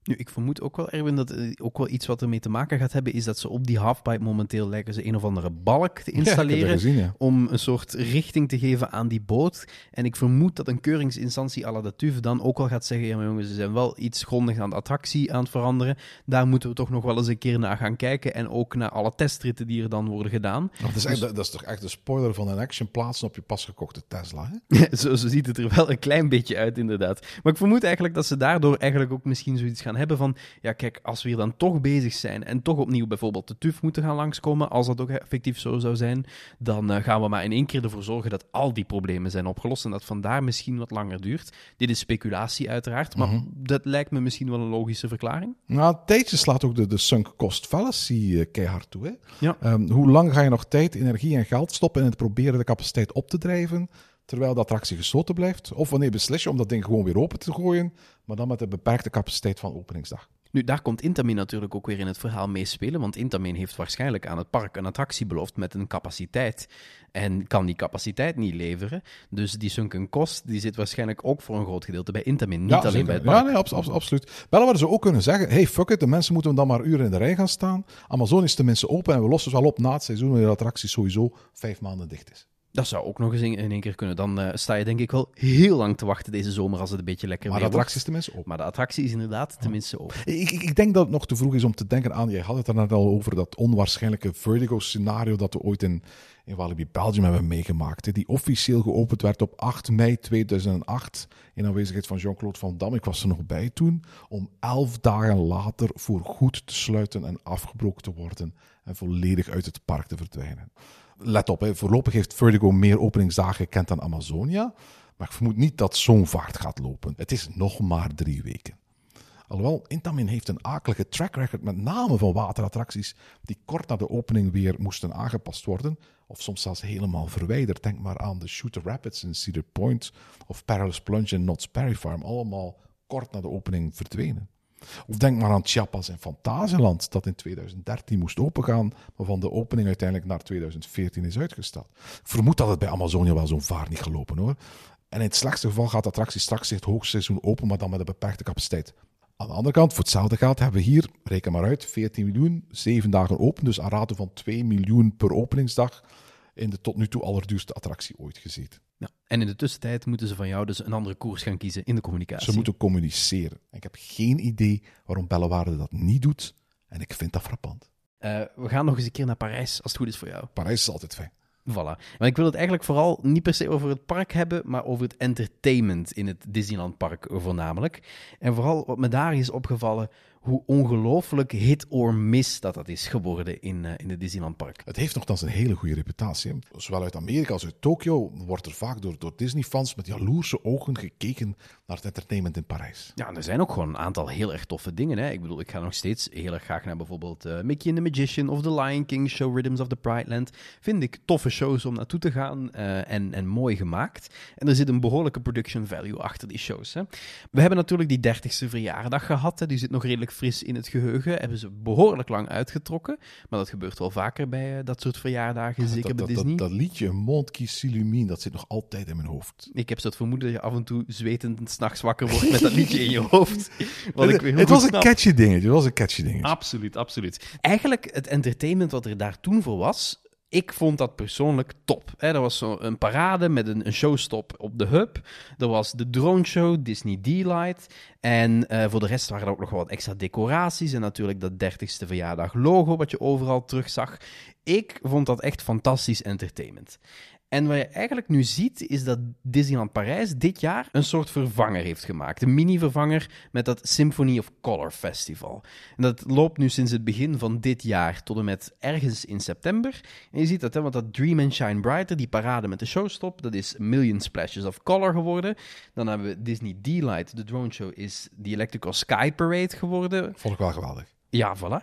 Nu, ik vermoed ook wel, Erwin, dat ook wel iets wat ermee te maken gaat hebben, is dat ze op die halfpipe momenteel lijken ze een of andere balk te installeren om een soort richting te geven aan die boot. En ik vermoed dat een keuringsinstantie à la de TÜV dan ook wel gaat zeggen, ja maar jongens, ze zijn wel iets grondig aan de attractie aan het veranderen. Daar moeten we toch nog wel eens een keer naar gaan kijken en ook naar alle testritten die er dan worden gedaan. Dat is toch echt de spoiler van een action plaatsen op je pas gekochte Tesla, hè? Zo ziet het er wel een klein beetje uit, inderdaad. Maar ik vermoed eigenlijk dat ze daardoor eigenlijk ook misschien zoiets gaan hebben van, ja kijk, als we hier dan toch bezig zijn en toch opnieuw bijvoorbeeld de TÜV moeten gaan langskomen, als dat ook effectief zo zou zijn, dan gaan we maar in één keer ervoor zorgen dat al die problemen zijn opgelost en dat vandaar misschien wat langer duurt. Dit is speculatie uiteraard, maar dat lijkt me misschien wel een logische verklaring. Nou, tijdje slaat ook de sunk cost fallacy keihard toe. Hè? Ja. Hoe lang ga je nog tijd, energie en geld stoppen in het proberen de capaciteit op te drijven, terwijl de attractie gesloten blijft? Of wanneer beslis je om dat ding gewoon weer open te gooien, maar dan met de beperkte capaciteit van openingsdag? Nu, daar komt Intamin natuurlijk ook weer in het verhaal meespelen, want Intamin heeft waarschijnlijk aan het park een attractie beloofd met een capaciteit en kan die capaciteit niet leveren. Dus die sunken cost, die zit waarschijnlijk ook voor een groot gedeelte bij Intamin, niet alleen zeker. bij het park. Ja, nee, absoluut. Wel hadden ze ook kunnen zeggen, hey, fuck it, de mensen moeten dan maar uren in de rij gaan staan. Amazon is tenminste open en we lossen ze wel op na het seizoen, wanneer de attractie sowieso 5 maanden dicht is. Dat zou ook nog eens in één keer kunnen. Dan sta je denk ik wel heel lang te wachten deze zomer als het een beetje lekker weer wordt. Maar de attractie is wordt. tenminste open. Maar de attractie is inderdaad tenminste open. Ik denk dat het nog te vroeg is om te denken aan, jij had het er net al over, dat onwaarschijnlijke Vertigo-scenario dat we ooit in Walibi Belgium hebben meegemaakt. Hè, die officieel geopend werd op 8 mei 2008 in aanwezigheid van Jean-Claude Van Damme. Ik was er nog bij toen, om 11 dagen later voor goed te sluiten en afgebroken te worden en volledig uit het park te verdwijnen. Let op, voorlopig heeft Vertigo meer openingsdagen gekend dan Amazonia, maar ik vermoed niet dat zo'n vaart gaat lopen. Het is nog maar 3 weken. Alhoewel, Intamin heeft een akelige track record, met name van waterattracties, die kort na de opening weer moesten aangepast worden, of soms zelfs helemaal verwijderd. Denk maar aan de Shooter Rapids in Cedar Point, of Perilous Plunge in Knott's Berry Farm, allemaal kort na de opening verdwenen. Of denk maar aan Chiapas en Fantasieland, dat in 2013 moest opengaan, maar van de opening uiteindelijk naar 2014 is uitgesteld. Ik vermoed dat het bij Amazonia wel zo'n vaart niet gelopen hoor. En in het slechtste geval gaat de attractie straks het hoogseizoen open, maar dan met een beperkte capaciteit. Aan de andere kant, voor hetzelfde geld hebben we hier, reken maar uit, 14 miljoen, 7 dagen open, dus aan rate van 2 miljoen per openingsdag in de tot nu toe allerduurste attractie ooit gezeten. Ja. En in de tussentijd moeten ze van jou dus een andere koers gaan kiezen in de communicatie. Ze moeten communiceren. En ik heb geen idee waarom Bellewaarde dat niet doet. En ik vind dat frappant. We gaan nog eens een keer naar Parijs, als het goed is voor jou. Parijs is altijd fijn. Voilà. Maar ik wil het eigenlijk vooral niet per se over het park hebben, maar over het entertainment in het Disneyland Park voornamelijk. En vooral wat me daar is opgevallen, hoe ongelooflijk hit or miss dat is geworden in het Disneyland Park. Het heeft nogthans een hele goede reputatie. Zowel uit Amerika als uit Tokio wordt er vaak door Disney-fans met jaloerse ogen gekeken naar het entertainment in Parijs. Ja, er zijn ook gewoon een aantal heel erg toffe dingen. Hè? Ik bedoel, ik ga nog steeds heel erg graag naar bijvoorbeeld Mickey and the Magician of The Lion King Show, Rhythms of the Pride Land. Vind ik toffe shows om naartoe te gaan en mooi gemaakt. En er zit een behoorlijke production value achter die shows. Hè? We hebben natuurlijk die 30ste verjaardag gehad. Hè? Die zit nog redelijk fris in het geheugen. Hebben ze behoorlijk lang uitgetrokken. Maar dat gebeurt wel vaker bij dat soort verjaardagen, zeker bij Disney. Dat liedje, Monde qui s'illumine, dat zit nog altijd in mijn hoofd. Ik heb zo het vermoeden dat je af en toe zwetend 's nachts wakker wordt met dat liedje in je hoofd. Het was een catchy dingetje. Absoluut, absoluut. Eigenlijk het entertainment wat er daar toen voor was, ik vond dat persoonlijk top. Er was een parade met een showstop op de hub. Er was de drone show, Disney D-Light. En voor de rest waren er ook nog wat extra decoraties. En natuurlijk dat 30ste verjaardag logo wat je overal terugzag. Ik vond dat echt fantastisch entertainment. En wat je eigenlijk nu ziet, is dat Disneyland Parijs dit jaar een soort vervanger heeft gemaakt. Een mini-vervanger met dat Symphony of Color Festival. En dat loopt nu sinds het begin van dit jaar tot en met ergens in september. En je ziet dat, want dat Dream and Shine Brighter, die parade met de showstop, dat is Million Splashes of Color geworden. Dan hebben we Disney D-Light, de drone show, is die Electrical Sky Parade geworden. Vond ik wel geweldig. Ja, voilà.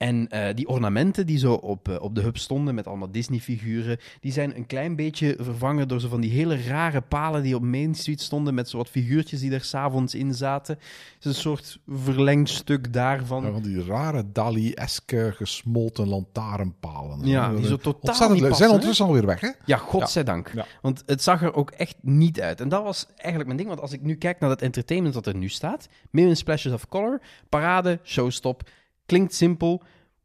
En die ornamenten die zo op de hub stonden met allemaal Disney-figuren, die zijn een klein beetje vervangen door zo van die hele rare palen die op Main Street stonden met zo wat figuurtjes die er 's avonds in zaten. Het is een soort verlengstuk daarvan. Ja, van die rare Dali-eske gesmolten lantaarnpalen. Ja, die zo totaal ontzettend niet leuk. passen, Zijn hè? ondertussen alweer weg, hè? Ja, godzijdank. Ja. Want het zag er ook echt niet uit. En dat was eigenlijk mijn ding, want als ik nu kijk naar het entertainment dat er nu staat, Million Splashes of Color, parade, showstop, klinkt simpel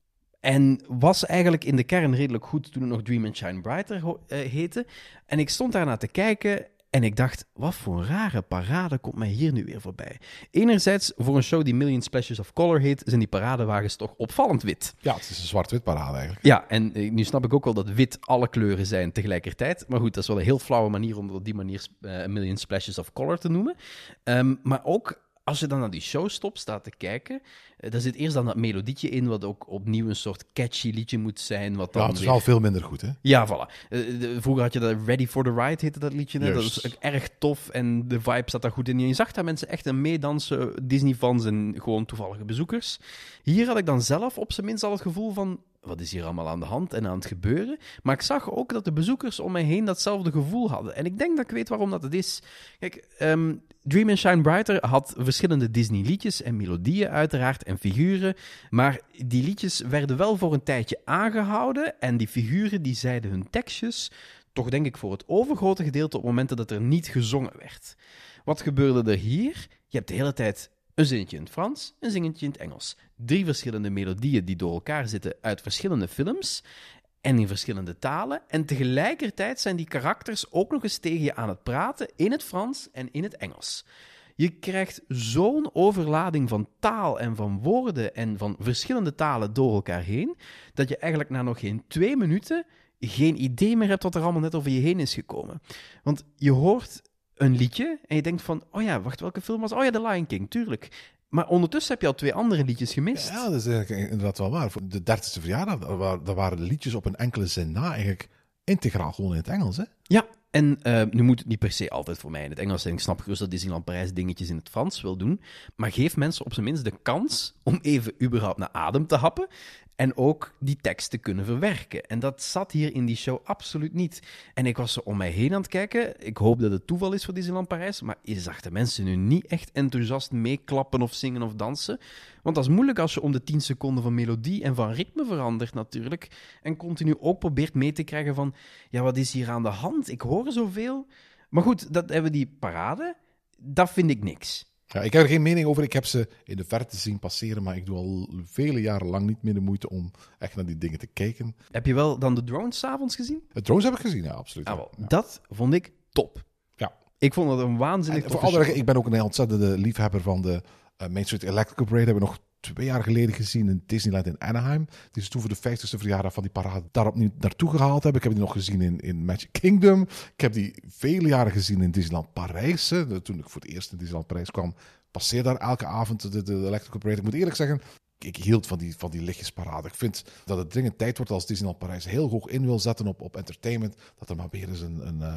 en was eigenlijk in de kern redelijk goed toen het nog Dream and Shine Brighter heette. En ik stond daarna te kijken en ik dacht, wat voor een rare parade komt mij hier nu weer voorbij. Enerzijds, voor een show die Million Splashes of Color heet, zijn die paradewagens toch opvallend wit. Ja, het is een zwart-wit parade eigenlijk. Ja, en nu snap ik ook wel dat wit alle kleuren zijn tegelijkertijd. Maar goed, dat is wel een heel flauwe manier om op die manier Million Splashes of Color te noemen. Maar ook als je dan naar die showstop staat te kijken, daar zit eerst dan dat melodietje in, wat ook opnieuw een soort catchy liedje moet zijn. Wat dan Ja, het is weer... wel veel minder goed, hè? Ja, voilà. Vroeger had je dat Ready for the Ride, heette dat liedje. Hè? Dat Juist. is ook erg tof en de vibe zat daar goed in. En je zag daar mensen echt een meedansen, Disney-fans en gewoon toevallige bezoekers. Hier had ik dan zelf op zijn minst al het gevoel van, wat is hier allemaal aan de hand en aan het gebeuren? Maar ik zag ook dat de bezoekers om mij heen datzelfde gevoel hadden. En ik denk dat ik weet waarom dat het is. Kijk, Dream and Shine Brighter had verschillende Disney-liedjes en melodieën uiteraard en figuren. Maar die liedjes werden wel voor een tijdje aangehouden en die figuren die zeiden hun tekstjes, toch denk ik voor het overgrote gedeelte op momenten dat er niet gezongen werd. Wat gebeurde er hier? Je hebt de hele tijd een zinnetje in het Frans, een zinnetje in het Engels. 3 verschillende melodieën die door elkaar zitten uit verschillende films en in verschillende talen. En tegelijkertijd zijn die karakters ook nog eens tegen je aan het praten in het Frans en in het Engels. Je krijgt zo'n overlading van taal en van woorden en van verschillende talen door elkaar heen, dat je eigenlijk na nog geen 2 minuten geen idee meer hebt wat er allemaal net over je heen is gekomen. Want je hoort een liedje en je denkt van, oh ja, wacht, welke film was? Oh ja, The Lion King, tuurlijk. Maar ondertussen heb je al 2 andere liedjes gemist. Ja, dat is eigenlijk inderdaad wel waar. Voor de 30e verjaardag, daar waren de liedjes op een enkele zin na eigenlijk integraal gewoon in het Engels, hè? Ja, en nu moet het niet per se altijd voor mij in het Engels zijn. Ik snap gerust dat Disneyland Parijs dingetjes in het Frans wil doen. Maar geef mensen op zijn minst de kans om even überhaupt naar adem te happen. En ook die tekst te kunnen verwerken. En dat zat hier in die show absoluut niet. En ik was zo om mij heen aan het kijken. Ik hoop dat het toeval is voor Disneyland Parijs. Maar je zag de mensen nu niet echt enthousiast meeklappen of zingen of dansen. Want dat is moeilijk als je om de 10 seconden van melodie en van ritme verandert natuurlijk. En continu ook probeert mee te krijgen van, ja, wat is hier aan de hand? Ik hoor zoveel. Maar goed, dat hebben die parade. Dat vind ik niks. Ja, ik heb er geen mening over. Ik heb ze in de verte zien passeren, maar ik doe al vele jaren lang niet meer de moeite om echt naar die dingen te kijken. Heb je wel dan de drones 's avonds gezien? Het drones heb ik gezien, ja, absoluut. Ah, wel. Ja. Dat vond ik top. Ja. Ik vond dat een waanzinnig En toffe voor alle show. ik ben ook een ontzettende liefhebber van de Main Street Electrical Parade. Hebben we nog 2 jaar geleden gezien in Disneyland in Anaheim. Die ze toen voor de 50ste verjaardag van die parade daar opnieuw naartoe gehaald hebben. Ik heb die nog gezien in Magic Kingdom. Ik heb die vele jaren gezien in Disneyland Parijs. Toen ik voor het eerst in Disneyland Parijs kwam, passeer daar elke avond de Electrical Parade. Ik moet eerlijk zeggen, ik hield van die lichtjesparade. Ik vind dat het dringend tijd wordt als Disneyland Parijs heel hoog in wil zetten op entertainment, dat er maar weer eens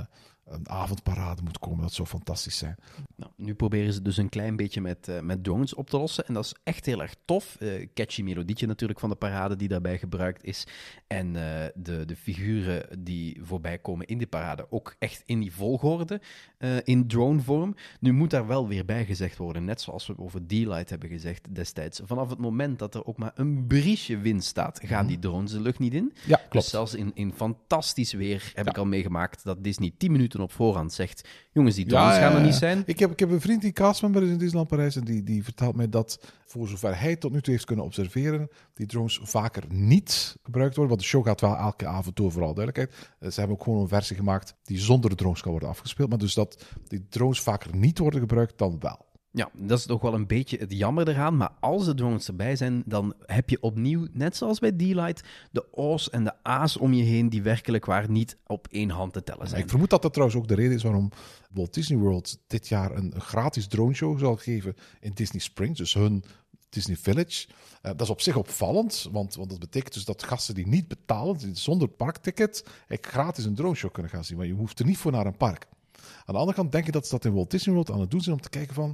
een avondparade moet komen. Dat zou fantastisch zijn. Nou, nu proberen ze dus een klein beetje met drones op te lossen. En dat is echt heel erg tof. Catchy melodietje natuurlijk van de parade die daarbij gebruikt is. En de figuren die voorbij komen in die parade ook echt in die volgorde in dronevorm. Nu moet daar wel weer bij gezegd worden, net zoals we over D-Light hebben gezegd destijds. Vanaf het moment dat er ook maar een briesje wind staat, gaan die drones de lucht niet in. Ja, klopt. Dus zelfs in fantastisch weer heb ik al meegemaakt dat Disney 10 minuten op voorhand zegt, jongens, die drones gaan er niet zijn. Ik heb een vriend die castmember is in Disneyland Parijs en die vertelt mij dat, voor zover hij tot nu toe heeft kunnen observeren, die drones vaker niet gebruikt worden. Want de show gaat wel elke avond door, voor alle duidelijkheid. Ze hebben ook gewoon een versie gemaakt die zonder de drones kan worden afgespeeld. Maar dus dat die drones vaker niet worden gebruikt dan wel. Ja, dat is toch wel een beetje het jammer eraan. Maar als de drones erbij zijn, dan heb je opnieuw, net zoals bij D-Light, de O's en de A's om je heen die werkelijk waar niet op 1 hand te tellen zijn. Ik vermoed dat dat trouwens ook de reden is waarom Walt Disney World dit jaar een gratis droneshow zal geven in Disney Springs. Dus hun Disney Village. Dat is op zich opvallend, want dat betekent dus dat gasten die niet betalen, zonder parkticket, gratis een droneshow kunnen gaan zien. Maar je hoeft er niet voor naar een park. Aan de andere kant denk ik dat ze dat in Walt Disney World aan het doen zijn om te kijken van,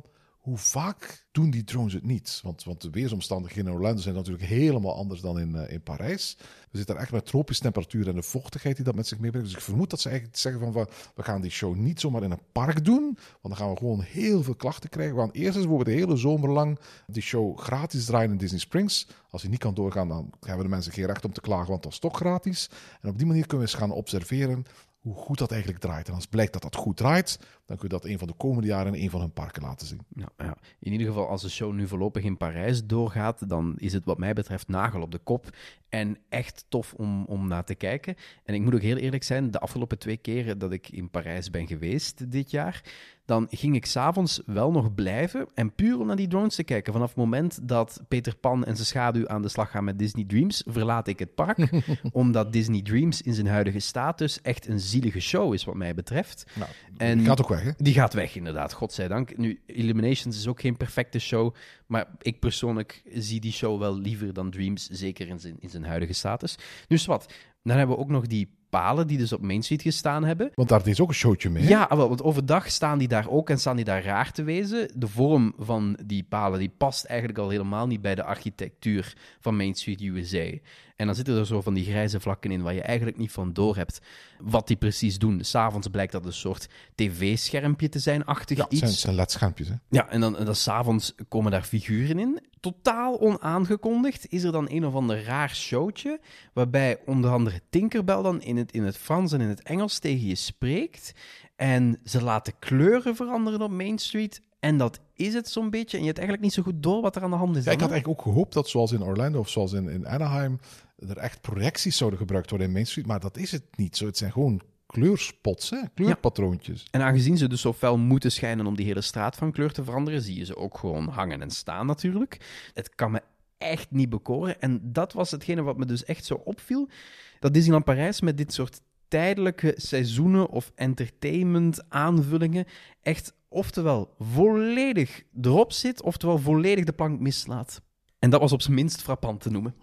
hoe vaak doen die drones het niet? Want de weersomstandigheden in Orlando zijn natuurlijk helemaal anders dan in Parijs. We zitten daar echt met tropische temperatuur en de vochtigheid die dat met zich meebrengt. Dus ik vermoed dat ze eigenlijk zeggen van we gaan die show niet zomaar in een park doen, want dan gaan we gewoon heel veel klachten krijgen. We gaan eerst eens bijvoorbeeld de hele zomer lang die show gratis draaien in Disney Springs. Als die niet kan doorgaan, dan hebben de mensen geen recht om te klagen, want dat is toch gratis. En op die manier kunnen we eens gaan observeren hoe goed dat eigenlijk draait. En als blijkt dat dat goed draait, dan kun je dat een van de komende jaren in een van hun parken laten zien. Ja. In ieder geval, als de show nu voorlopig in Parijs doorgaat, dan is het wat mij betreft nagel op de kop. En echt tof om naar te kijken. En ik moet ook heel eerlijk zijn, de afgelopen 2 keren dat ik in Parijs ben geweest dit jaar, dan ging ik 's avonds wel nog blijven en puur om naar die drones te kijken. Vanaf het moment dat Peter Pan en zijn schaduw aan de slag gaan met Disney Dreams, verlaat ik het park, omdat Disney Dreams in zijn huidige status echt een zielige show is wat mij betreft. Nou, en die gaat ook weg, hè? Die gaat weg, inderdaad, godzijdank. Nu, Illuminations is ook geen perfecte show, maar ik persoonlijk zie die show wel liever dan Dreams, zeker in zijn huidige status. Dus wat, dan hebben we ook nog die palen die dus op Main Street gestaan hebben. Want daar is ook een showtje mee, hè? Ja, wel, want overdag staan die daar ook en staan die daar raar te wezen. De vorm van die palen die past eigenlijk al helemaal niet bij de architectuur van Main Street USA. En dan zitten er zo van die grijze vlakken in waar je eigenlijk niet van door hebt wat die precies doen. 's Avonds blijkt dat een soort tv-schermpje te zijn, achtig Ja, iets. het zijn LED-schermpjes, hè? Ja, en dan 's avonds komen daar figuren in. Totaal onaangekondigd is er dan een of ander raar showtje, waarbij onder andere Tinkerbell dan in het Frans en in het Engels tegen je spreekt. En ze laten kleuren veranderen op Main Street. En dat is het zo'n beetje. En je hebt eigenlijk niet zo goed door wat er aan de hand is. Ja, ik had eigenlijk ook gehoopt dat zoals in Orlando of zoals in Anaheim er echt projecties zouden gebruikt worden in Main Street. Maar dat is het niet zo. Het zijn gewoon kleurspots, hè? Kleurpatroontjes. Ja. En aangezien ze dus zo fel moeten schijnen om die hele straat van kleur te veranderen, zie je ze ook gewoon hangen en staan natuurlijk. Het kan me echt niet bekoren. En dat was hetgene wat me dus echt zo opviel. Dat Disneyland Parijs met dit soort tijdelijke seizoenen of entertainment aanvullingen echt oftewel volledig erop zit, oftewel volledig de plank mislaat. En dat was op zijn minst frappant te noemen.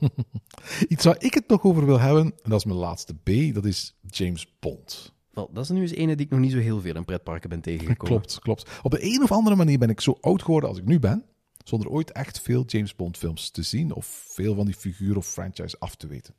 Iets waar ik het nog over wil hebben, en dat is mijn laatste B, dat is James Bond. Wel, dat is nu eens ene die ik nog niet zo heel veel in pretparken ben tegengekomen. Klopt. Op de een of andere manier ben ik zo oud geworden als ik nu ben, zonder ooit echt veel James Bond films te zien of veel van die figuur of franchise af te weten.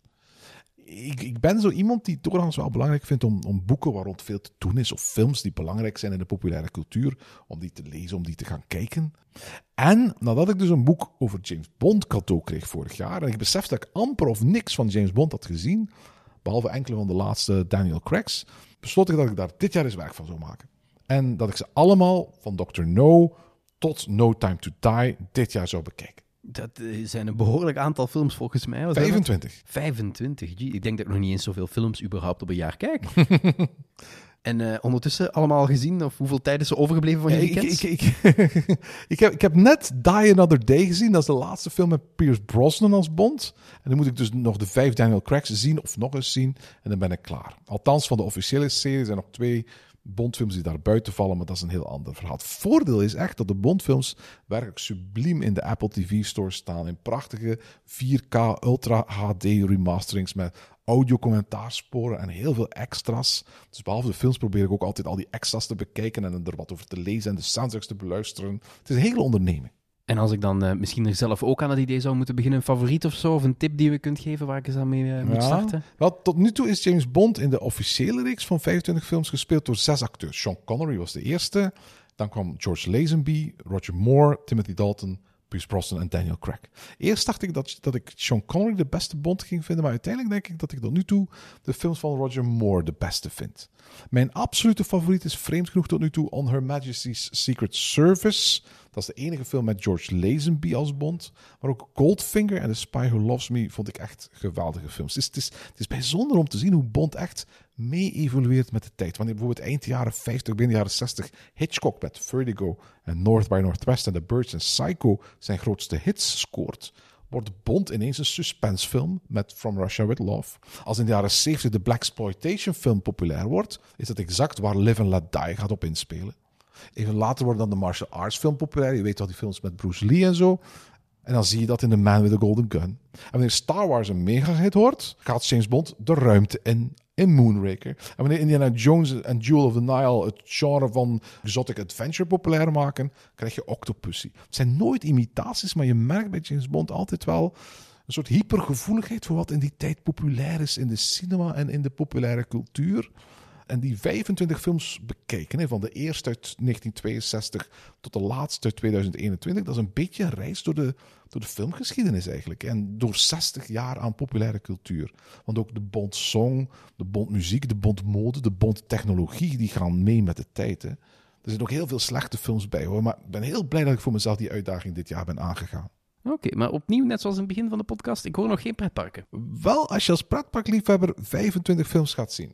Ik ben zo iemand die het doorgaans wel belangrijk vindt om boeken waar rond veel te doen is, of films die belangrijk zijn in de populaire cultuur, om die te lezen, om die te gaan kijken. En nadat ik dus een boek over James Bond cadeau kreeg vorig jaar, en ik besefte dat ik amper of niks van James Bond had gezien, behalve enkele van de laatste Daniel Craigs, besloot ik dat ik daar dit jaar eens werk van zou maken. En dat ik ze allemaal, van Dr. No tot No Time to Die, dit jaar zou bekijken. Dat zijn een behoorlijk aantal films volgens mij. Wat 25. 25, gee. Ik denk dat ik nog niet eens zoveel films überhaupt op een jaar kijk. En ondertussen allemaal gezien? Of hoeveel tijd is er overgebleven van je weekend? Ik heb net Die Another Day gezien. Dat is de laatste film met Pierce Brosnan als Bond. En dan moet ik dus nog de 5 Daniel Craigs zien of nog eens zien. En dan ben ik klaar. Althans, van de officiële serie zijn nog 2 Bondfilms die daar buiten vallen, maar dat is een heel ander verhaal. Het voordeel is echt dat de Bondfilms werkelijk subliem in de Apple TV Store staan. In prachtige 4K Ultra HD remasterings met audio-commentaarsporen en heel veel extra's. Dus behalve de films probeer ik ook altijd al die extra's te bekijken en er wat over te lezen en de soundtracks te beluisteren. Het is een hele onderneming. En als ik dan misschien er zelf ook aan het idee zou moeten beginnen, een favoriet of zo, of een tip die we kunt geven waar ik eens aan mee moet starten? Wel, tot nu toe is James Bond in de officiële reeks van 25 films gespeeld door 6 acteurs. Sean Connery was de eerste, dan kwam George Lazenby, Roger Moore, Timothy Dalton, Pierce Brosnan en Daniel Craig. Eerst dacht ik dat ik Sean Connery de beste Bond ging vinden, maar uiteindelijk denk ik dat ik tot nu toe de films van Roger Moore de beste vind. Mijn absolute favoriet is vreemd genoeg tot nu toe On Her Majesty's Secret Service. Dat is de enige film met George Lazenby als Bond. Maar ook Goldfinger en The Spy Who Loves Me vond ik echt geweldige films. Het is bijzonder om te zien hoe Bond echt mee evolueert met de tijd. Wanneer bijvoorbeeld eind jaren 50, begin jaren 60 Hitchcock met Vertigo en North by Northwest en The Birds en Psycho zijn grootste hits scoort, wordt Bond ineens een suspensefilm met From Russia With Love. Als in de jaren 70 de blaxploitation film populair wordt, is dat exact waar Live and Let Die gaat op inspelen. Even later wordt dan de martial arts film populair. Je weet wel, die films met Bruce Lee en zo. En dan zie je dat in The Man with the Golden Gun. En wanneer Star Wars een mega-hit wordt, gaat James Bond de ruimte in in Moonraker. En wanneer Indiana Jones en Jewel of the Nile het genre van exotic adventure populair maken, krijg je Octopussy. Het zijn nooit imitaties, maar je merkt bij James Bond altijd wel een soort hypergevoeligheid voor wat in die tijd populair is in de cinema en in de populaire cultuur. En die 25 films bekijken, van de eerste uit 1962 tot de laatste uit 2021, dat is een beetje een reis door de filmgeschiedenis eigenlijk. En door 60 jaar aan populaire cultuur. Want ook de Bond-song, de Bond-muziek, de Bond-mode, de Bond-technologie, die gaan mee met de tijd. Hè. Er zitten ook heel veel slechte films bij, hoor. Maar ik ben heel blij dat ik voor mezelf die uitdaging dit jaar ben aangegaan. Oké, maar opnieuw, net zoals in het begin van de podcast, ik hoor nog geen pretparken. Wel, als je als pretparkliefhebber 25 films gaat zien,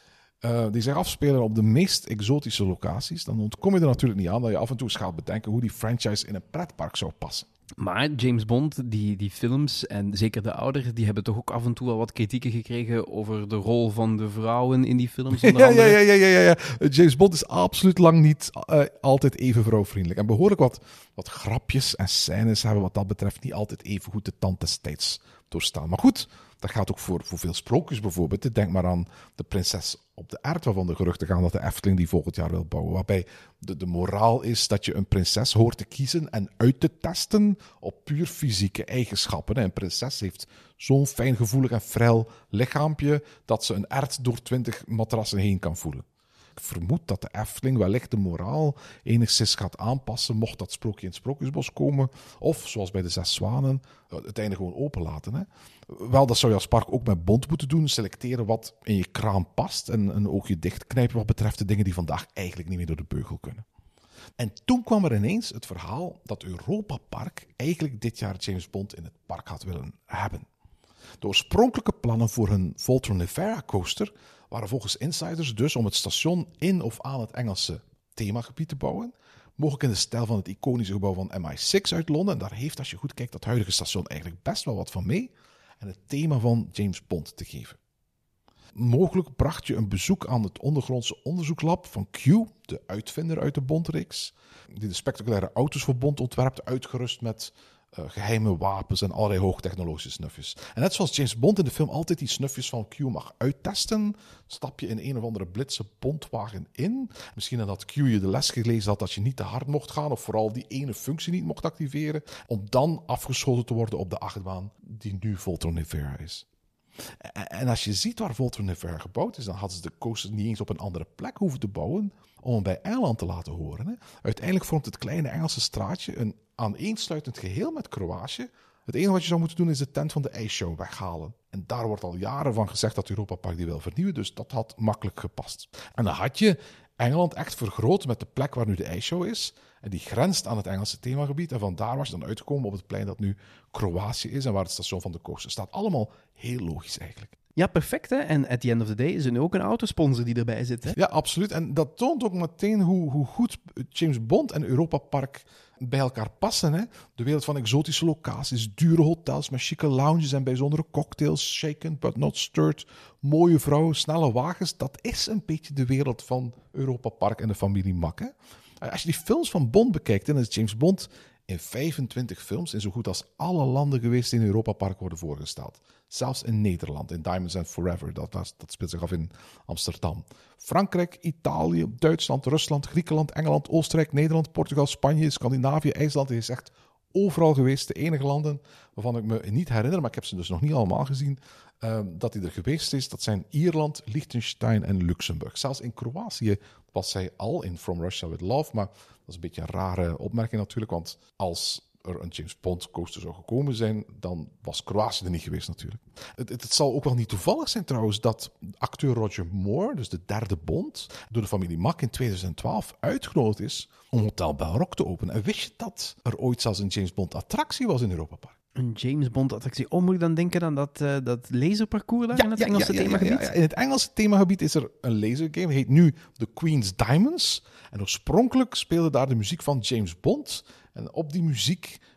die zich afspelen op de meest exotische locaties, dan ontkom je er natuurlijk niet aan dat je af en toe eens gaat bedenken hoe die franchise in een pretpark zou passen. Maar James Bond, die films, en zeker de ouderen, die hebben toch ook af en toe wel wat kritieken gekregen over de rol van de vrouwen in die films. Ja. James Bond is absoluut lang niet altijd even vrouwvriendelijk. En behoorlijk wat grapjes en scènes hebben wat dat betreft niet altijd even goed de tand des tijds doorstaan. Maar goed, dat gaat ook voor veel sprookjes bijvoorbeeld. Denk maar aan de prinses op de aard, waarvan de geruchten gaan dat de Efteling die volgend jaar wil bouwen. Waarbij de moraal is dat je een prinses hoort te kiezen en uit te testen op puur fysieke eigenschappen. Een prinses heeft zo'n fijngevoelig en frail lichaampje dat ze een ert door 20 matrassen heen kan voelen. Ik vermoed dat de Efteling wellicht de moraal enigszins gaat aanpassen, mocht dat sprookje in het Sprookjesbos komen. Of, zoals bij de 6 Zwanen, het einde gewoon openlaten. Hè. Wel, dat zou je als park ook met Bond moeten doen. Selecteren wat in je kraam past en een oogje dichtknijpen wat betreft de dingen die vandaag eigenlijk niet meer door de beugel kunnen. En toen kwam er ineens het verhaal dat Europa Park eigenlijk dit jaar James Bond in het park had willen hebben. De oorspronkelijke plannen voor hun Voltron Nevera coaster waren volgens insiders dus om het station in of aan het Engelse themagebied te bouwen. Mogelijk in de stijl van het iconische gebouw van MI6 uit Londen. En daar heeft, als je goed kijkt, dat huidige station eigenlijk best wel wat van mee. En het thema van James Bond te geven. Mogelijk bracht je een bezoek aan het ondergrondse onderzoeklab van Q, de uitvinder uit de Bond-reeks, die de spectaculaire auto's voor Bond ontwerpt, uitgerust met geheime wapens en allerlei hoogtechnologische snufjes. En net zoals James Bond in de film altijd die snufjes van Q mag uittesten, stap je in een of andere blitse Bondwagen in. Misschien nadat Q je de les gelezen had dat je niet te hard mocht gaan, of vooral die ene functie niet mocht activeren, om dan afgeschoten te worden op de achtbaan die nu Voltron Nevera is. En als je ziet waar Voltron Nevera gebouwd is, dan hadden ze de coaster niet eens op een andere plek hoeven te bouwen om hem bij Engeland te laten horen. Hè. Uiteindelijk vormt het kleine Engelse straatje een aaneensluitend geheel met Kroatië. Het enige wat je zou moeten doen is de tent van de ijsshow weghalen. En daar wordt al jaren van gezegd dat Europa Park die wil vernieuwen, dus dat had makkelijk gepast. En dan had je Engeland echt vergroot met de plek waar nu de ijsshow is. En die grenst aan het Engelse themagebied. En vandaar was je dan uitgekomen op het plein dat nu Kroatië is en waar het station van de coaster staat. Allemaal heel logisch eigenlijk. Ja, perfect. Hè? En at the end of the day is er nu ook een autosponsor die erbij zit. Hè? Ja, absoluut. En dat toont ook meteen hoe goed James Bond en Europa Park bij elkaar passen. Hè? De wereld van exotische locaties, dure hotels met chique lounges en bijzondere cocktails, shaken but not stirred, mooie vrouwen, snelle wagens. Dat is een beetje de wereld van Europa Park en de familie Mack. Hè? Als je die films van Bond bekijkt, dan is James Bond in 25 films in zo goed als alle landen geweest die in Europa Park worden voorgesteld. Zelfs in Nederland, in Diamonds and Forever, dat speelt zich af in Amsterdam. Frankrijk, Italië, Duitsland, Rusland, Griekenland, Engeland, Oostenrijk, Nederland, Portugal, Spanje, Scandinavië, IJsland. Hij is echt overal geweest. De enige landen waarvan ik me niet herinner, maar ik heb ze dus nog niet allemaal gezien, dat hij er geweest is, dat zijn Ierland, Liechtenstein en Luxemburg. Zelfs in Kroatië was hij al in From Russia with Love, maar dat is een beetje een rare opmerking natuurlijk, want als er een James Bond coaster zou gekomen zijn, dan was Kroatië er niet geweest natuurlijk. Het zal ook wel niet toevallig zijn trouwens dat acteur Roger Moore, dus de derde Bond, door de familie Mack in 2012 uitgenodigd is om Hotel Belrock te openen. En wist je dat er ooit zelfs een James Bond attractie was in Europa Park? Een James Bond attractie. Oh, moet ik dan denken aan dat laserparcours daar in het Engelse themagebied? Ja. In het Engelse themagebied is er een lasergame. Heet nu The Queen's Diamonds. En oorspronkelijk speelde daar de muziek van James Bond. En op die muziek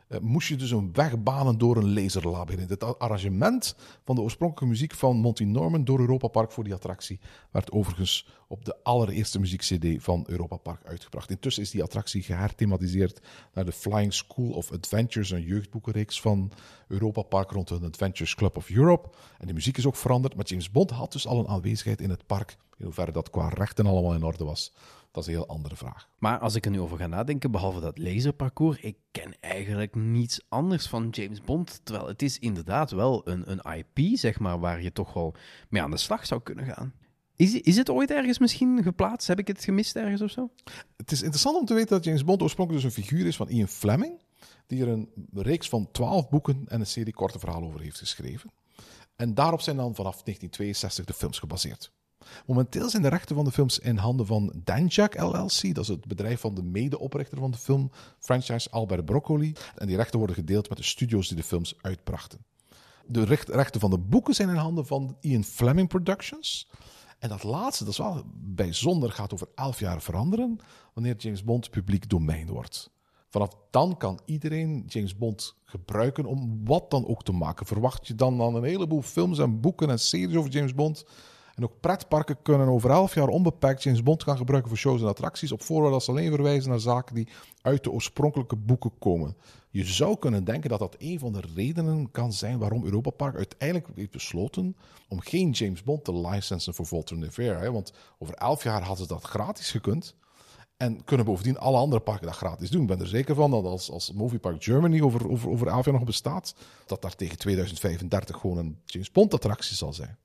moest je dus een weg banen door een laserlabyrint. Het arrangement van de oorspronkelijke muziek van Monty Norman door Europa Park voor die attractie werd overigens op de allereerste muziek-cd van Europa Park uitgebracht. Intussen is die attractie geherthematiseerd naar de Flying School of Adventures, een jeugdboekenreeks van Europa Park rond een Adventures Club of Europe. En de muziek is ook veranderd, maar James Bond had dus al een aanwezigheid in het park. In hoeverre dat qua rechten allemaal in orde was, dat is een heel andere vraag. Maar als ik er nu over ga nadenken, behalve dat laserparcours, ik ken eigenlijk niets anders van James Bond. Terwijl het is inderdaad wel een IP, zeg maar, waar je toch wel mee aan de slag zou kunnen gaan. Is het ooit ergens misschien geplaatst? Heb ik het gemist ergens of zo? Het is interessant om te weten dat James Bond oorspronkelijk dus een figuur is van Ian Fleming, die er een reeks van 12 boeken en een serie korte verhalen over heeft geschreven. En daarop zijn dan vanaf 1962 de films gebaseerd. Momenteel zijn de rechten van de films in handen van Danjaq LLC. Dat is het bedrijf van de medeoprichter van de filmfranchise Albert Broccoli. En die rechten worden gedeeld met de studio's die de films uitbrachten. De rechten van de boeken zijn in handen van Ian Fleming Productions. En dat laatste, dat is wel bijzonder, gaat over 11 jaar veranderen wanneer James Bond publiek domein wordt. Vanaf dan kan iedereen James Bond gebruiken om wat dan ook te maken. Verwacht je dan een heleboel films en boeken en series over James Bond. En ook pretparken kunnen over 11 jaar onbeperkt James Bond gaan gebruiken voor shows en attracties, op voorwaarde dat ze alleen verwijzen naar zaken die uit de oorspronkelijke boeken komen. Je zou kunnen denken dat dat een van de redenen kan zijn waarom Europa Park uiteindelijk heeft besloten om geen James Bond te licensen voor Walter Nevers. Want over 11 jaar hadden ze dat gratis gekund. En kunnen bovendien alle andere parken dat gratis doen. Ik ben er zeker van dat als Movie Park Germany over 11 jaar nog bestaat, dat daar tegen 2035 gewoon een James Bond attractie zal zijn.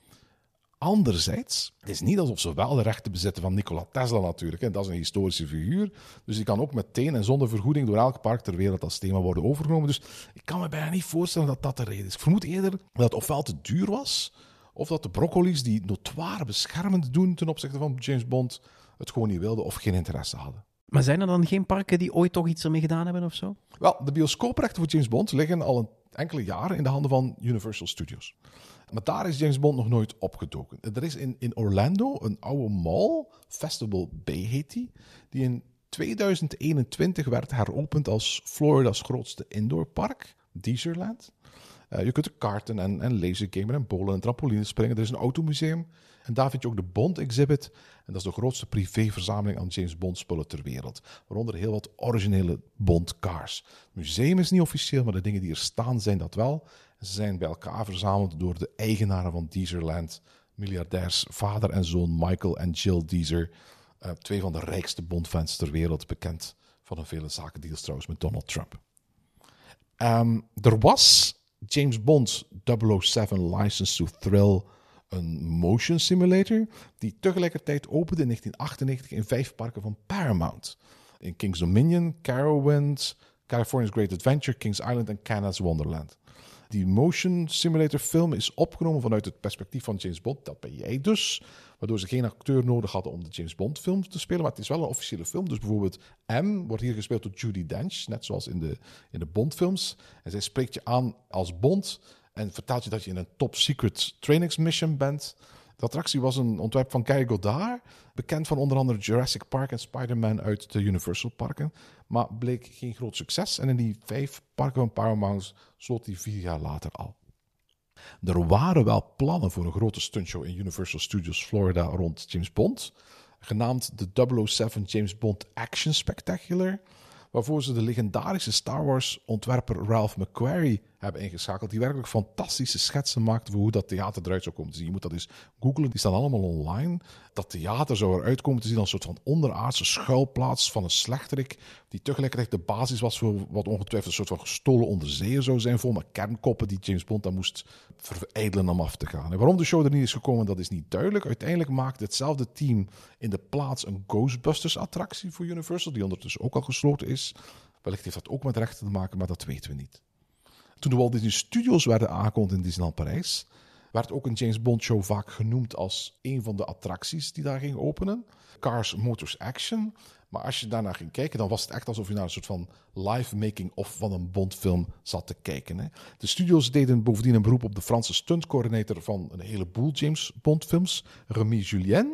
Anderzijds, het is niet alsof ze wel de rechten bezitten van Nikola Tesla natuurlijk. En dat is een historische figuur. Dus die kan ook meteen en zonder vergoeding door elk park ter wereld als thema worden overgenomen. Dus ik kan me bijna niet voorstellen dat dat de reden is. Ik vermoed eerder dat het ofwel te duur was, of dat de Broccoli's, die notoire beschermend doen ten opzichte van James Bond, het gewoon niet wilden of geen interesse hadden. Maar zijn er dan geen parken die ooit toch iets ermee gedaan hebben of zo? Wel, de bioscooprechten voor James Bond liggen al enkele jaren in de handen van Universal Studios. Maar daar is James Bond nog nooit opgedoken. Er is in Orlando een oude mall, Festival Bay heet die in 2021 werd heropend als Florida's grootste indoorpark, Deezerland. Je kunt er karten en lasergamen en bowlen en trampolines springen. Er is een automuseum en daar vind je ook de Bond Exhibit. En dat is de grootste privéverzameling aan James Bond spullen ter wereld. Waaronder heel wat originele Bond cars. Het museum is niet officieel, maar de dingen die er staan zijn dat wel. En ze zijn bij elkaar verzameld door de eigenaren van Deezerland. Miljardairs, vader en zoon Michael en Jill Deezer. Twee van de rijkste Bond-fans ter wereld, bekend van hun vele zakendeals trouwens met Donald Trump. Er was James Bond 007 License to Thrill, een motion simulator, die tegelijkertijd opende in 1998 in 5 parken van Paramount. In King's Dominion, Carowinds, California's Great Adventure, Kings Island en Canada's Wonderland. Die motion simulator film is opgenomen vanuit het perspectief van James Bond, dat ben jij dus, waardoor ze geen acteur nodig hadden om de James Bond film te spelen, maar het is wel een officiële film. Dus bijvoorbeeld M wordt hier gespeeld door Judi Dench, net zoals in de Bond films. En zij spreekt je aan als Bond en vertelt je dat je in een top secret trainingsmission bent. De attractie was een ontwerp van Gary Goddard, bekend van onder andere Jurassic Park en Spider-Man uit de Universal parken, maar bleek geen groot succes. En in die 5 parken van Paramount sloot die 4 jaar later al. Er waren wel plannen voor een grote stuntshow in Universal Studios Florida rond James Bond, genaamd de 007 James Bond Action Spectacular, waarvoor ze de legendarische Star Wars ontwerper Ralph McQuarrie hebben ingeschakeld, die werkelijk fantastische schetsen maakte voor hoe dat theater eruit zou komen te zien. Je moet dat eens googlen, die staan allemaal online. Dat theater zou eruit komen te zien als een soort van onderaardse schuilplaats van een slechterik, die tegelijkertijd de basis was voor wat ongetwijfeld een soort van gestolen onderzeeër zou zijn, vol met kernkoppen die James Bond dan moest verijdelen om af te gaan. En waarom de show er niet is gekomen, dat is niet duidelijk. Uiteindelijk maakte hetzelfde team in de plaats een Ghostbusters-attractie voor Universal, die ondertussen ook al gesloten is. Wellicht heeft dat ook met rechten te maken, maar dat weten we niet. Toen de Walt Disney Studios werden aangekondigd in Disneyland Parijs, werd ook een James Bond show vaak genoemd als een van de attracties die daar ging openen. Cars, Motors, Action. Maar als je daarnaar ging kijken, dan was het echt alsof je naar een soort van live making-of van een Bond-film zat te kijken. Hè. De studios deden bovendien een beroep op de Franse stuntcoördinator van een heleboel James Bond-films, Remy Julien. En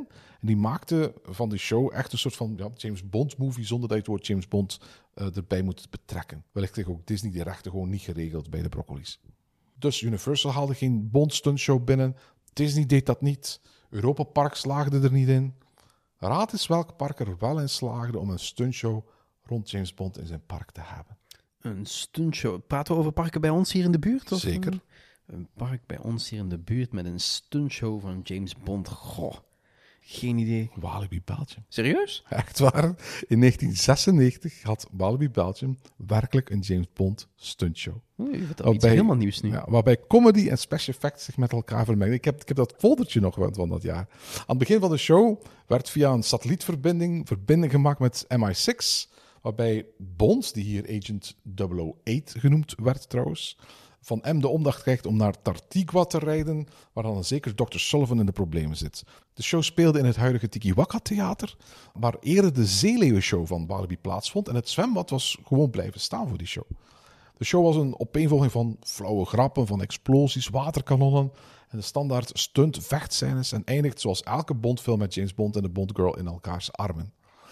En die maakte van die show echt een soort van James Bond movie zonder dat je het woord James Bond erbij moet betrekken. Wellicht kreeg ook Disney die rechten gewoon niet geregeld bij de Broccoli's. Dus Universal haalde geen Bond stuntshow binnen. Disney deed dat niet. Europa Park slaagde er niet in. Raad eens welk park er wel in slaagde om een stuntshow rond James Bond in zijn park te hebben. Een stuntshow. Praten we over parken bij ons hier in de buurt? Of Zeker. Een park bij ons hier in de buurt met een stuntshow van James Bond. Goh, geen idee. Walibi Belgium. Serieus? Echt waar. In 1996 had Walibi Belgium werkelijk een James Bond stuntshow. Oei, dat is iets helemaal nieuws nu. Ja, waarbij comedy en special effects zich met elkaar vermengen. Ik heb dat foldertje nog van dat jaar. Aan het begin van de show werd via een satellietverbinding gemaakt met MI6, waarbij Bond, die hier Agent 008 genoemd werd trouwens, van M de omdacht krijgt om naar Tartigua te rijden, waar dan een zeker Dr. Sullivan in de problemen zit. De show speelde in het huidige Tikiwaka Theater, waar eerder de Zeeleeuwenshow van Walibi plaatsvond en het zwembad was gewoon blijven staan voor die show. De show was een opeenvolging van flauwe grappen, van explosies, waterkanonnen en de standaard stunt-vechtscènes en eindigt zoals elke Bondfilm met James Bond en de Bondgirl in elkaars armen.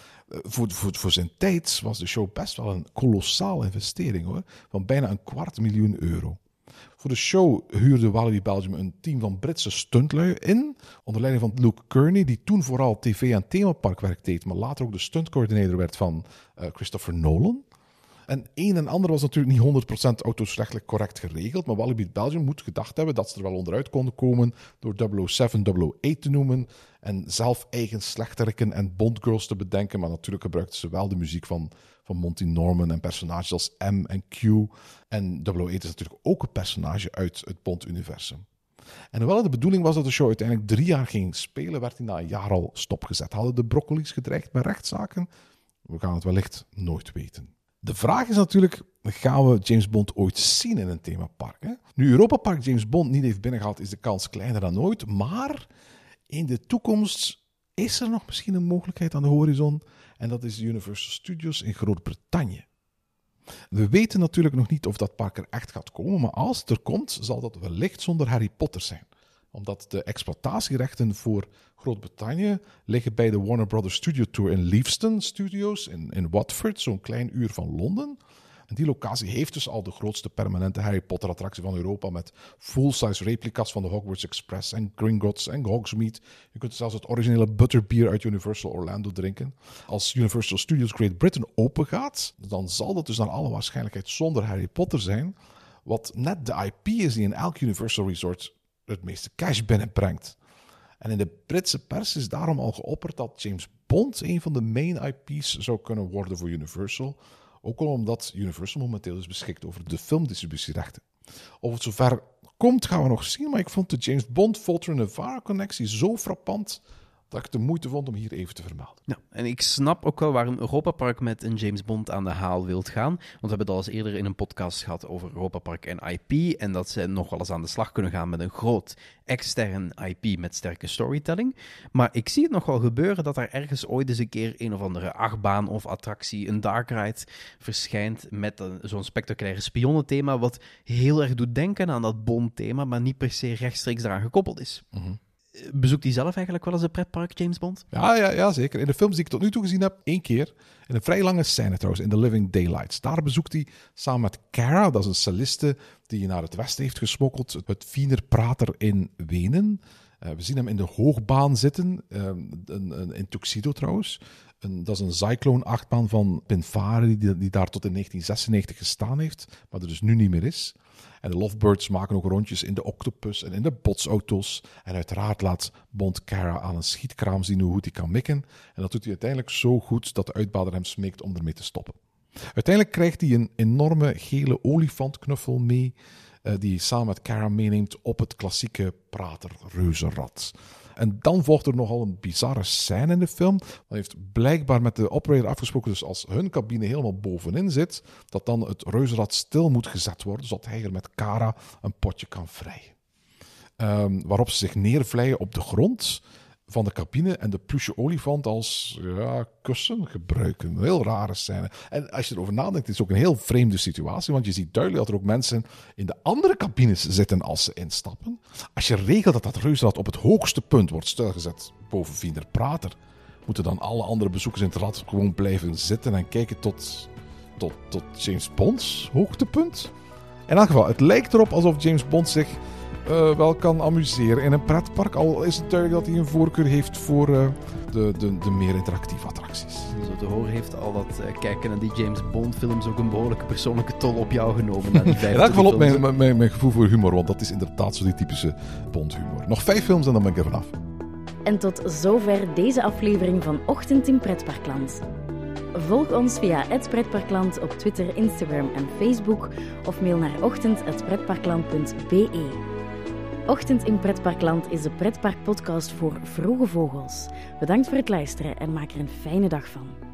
Voor zijn tijd was de show best wel een kolossale investering, hoor, van bijna €250.000. Voor de show huurde Walibi Belgium een team van Britse stuntlui in, onder leiding van Luke Kearney, die toen vooral tv- en themaparkwerk deed, maar later ook de stuntcoördinator werd van Christopher Nolan. En een en ander was natuurlijk niet 100% autosrechtelijk correct geregeld, maar Walibi Belgium moet gedacht hebben dat ze er wel onderuit konden komen door 007, 008 te noemen en zelf eigen slechteriken en Bondgirls te bedenken, maar natuurlijk gebruikten ze wel de muziek van Monty Norman en personages als M en Q. En 008 is natuurlijk ook een personage uit het Bond-universum. En hoewel het de bedoeling was dat de show uiteindelijk 3 jaar ging spelen, werd hij na een jaar al stopgezet. Hadden de Broccoli's gedreigd met rechtszaken? We gaan het wellicht nooit weten. De vraag is natuurlijk, gaan we James Bond ooit zien in een themapark? Hè? Nu Europa Park James Bond niet heeft binnengehaald, is de kans kleiner dan ooit. Maar in de toekomst is er nog misschien een mogelijkheid aan de horizon. En dat is Universal Studios in Groot-Brittannië. We weten natuurlijk nog niet of dat park er echt gaat komen. Maar als het er komt, zal dat wellicht zonder Harry Potter zijn. Omdat de exploitatierechten voor Groot-Brittannië liggen bij de Warner Brothers Studio Tour in Leavesden Studios in Watford, zo'n klein uur van Londen. En die locatie heeft dus al de grootste permanente Harry Potter attractie van Europa met full-size replica's van de Hogwarts Express en Gringotts en Hogsmeade. Je kunt zelfs het originele butterbeer uit Universal Orlando drinken. Als Universal Studios Great Britain open gaat, dan zal dat dus naar alle waarschijnlijkheid zonder Harry Potter zijn, wat net de IP is die in elk Universal Resort het meeste cash binnenbrengt. En in de Britse pers is daarom al geopperd dat James Bond een van de main IP's zou kunnen worden voor Universal. Ook al omdat Universal momenteel is beschikt over de filmdistributierechten. Of het zover komt, gaan we nog zien. Maar ik vond de James Bond Voltron Navarro connectie zo frappant dat ik de moeite vond om hier even te vermelden. Ja, en ik snap ook wel waarom Europa Park met een James Bond aan de haal wilt gaan. Want we hebben het al eens eerder in een podcast gehad over Europa Park en IP. En dat ze nog wel eens aan de slag kunnen gaan met een groot extern IP met sterke storytelling. Maar ik zie het nog wel gebeuren dat er ergens ooit eens een keer een of andere achtbaan of attractie, een dark ride, verschijnt met zo'n spectaculaire spionnenthema, wat heel erg doet denken aan dat Bond-thema, maar niet per se rechtstreeks daaraan gekoppeld is. Mm-hmm. Bezoekt hij zelf eigenlijk wel eens een pretpark, James Bond? Ja, zeker. In de films die ik tot nu toe gezien heb, 1 keer. In een vrij lange scène trouwens, in The Living Daylights. Daar bezoekt hij samen met Cara, dat is een celliste die naar het westen heeft gesmokkeld, het Wienerprater in Wenen. We zien hem in de hoogbaan zitten, in Tuxedo trouwens. Dat is een Cyclone-achtbaan van Pinfare, die daar tot in 1996 gestaan heeft, maar er dus nu niet meer is. En de Lovebirds maken ook rondjes in de Octopus en in de botsauto's. En uiteraard laat Bond Cara aan een schietkraam zien hoe goed hij kan mikken. En dat doet hij uiteindelijk zo goed dat de uitbader hem smeekt om ermee te stoppen. Uiteindelijk krijgt hij een enorme gele olifantknuffel mee, die hij samen met Cara meeneemt op het klassieke prater-reuzenrad. En dan volgt er nogal een bizarre scène in de film. Dat heeft blijkbaar met de operator afgesproken, dus als hun cabine helemaal bovenin zit, dat dan het reuzenrad stil moet gezet worden, zodat hij er met Cara een potje kan vrijen. Waarop ze zich neervlijen op de grond. van de cabine en de pluche olifant als kussen gebruiken. Een heel rare scène. En als je erover nadenkt, het is ook een heel vreemde situatie, want je ziet duidelijk dat er ook mensen in de andere cabines zitten als ze instappen. Als je regelt dat reuzenrad op het hoogste punt wordt stilgezet boven Wiener Prater, moeten dan alle andere bezoekers in het rad gewoon blijven zitten en kijken tot James Bond's hoogtepunt? In elk geval, het lijkt erop alsof James Bond zich wel kan amuseren in een pretpark. Al is het duidelijk dat hij een voorkeur heeft voor de meer interactieve attracties. Zo te horen heeft al dat kijken naar die James Bond films ook een behoorlijke persoonlijke tol op jou genomen. Na die 5 in elk geval op films. mijn gevoel voor humor, want dat is inderdaad zo die typische Bond humor. Nog 5 films en dan ben ik er vanaf. En tot zover deze aflevering van Ochtend in Pretparkland. Volg ons via @pretparkland op Twitter, Instagram en Facebook of mail naar ochtend@pretparkland.be. Ochtend in Pretparkland is de pretparkpodcast voor vroege vogels. Bedankt voor het luisteren en maak er een fijne dag van.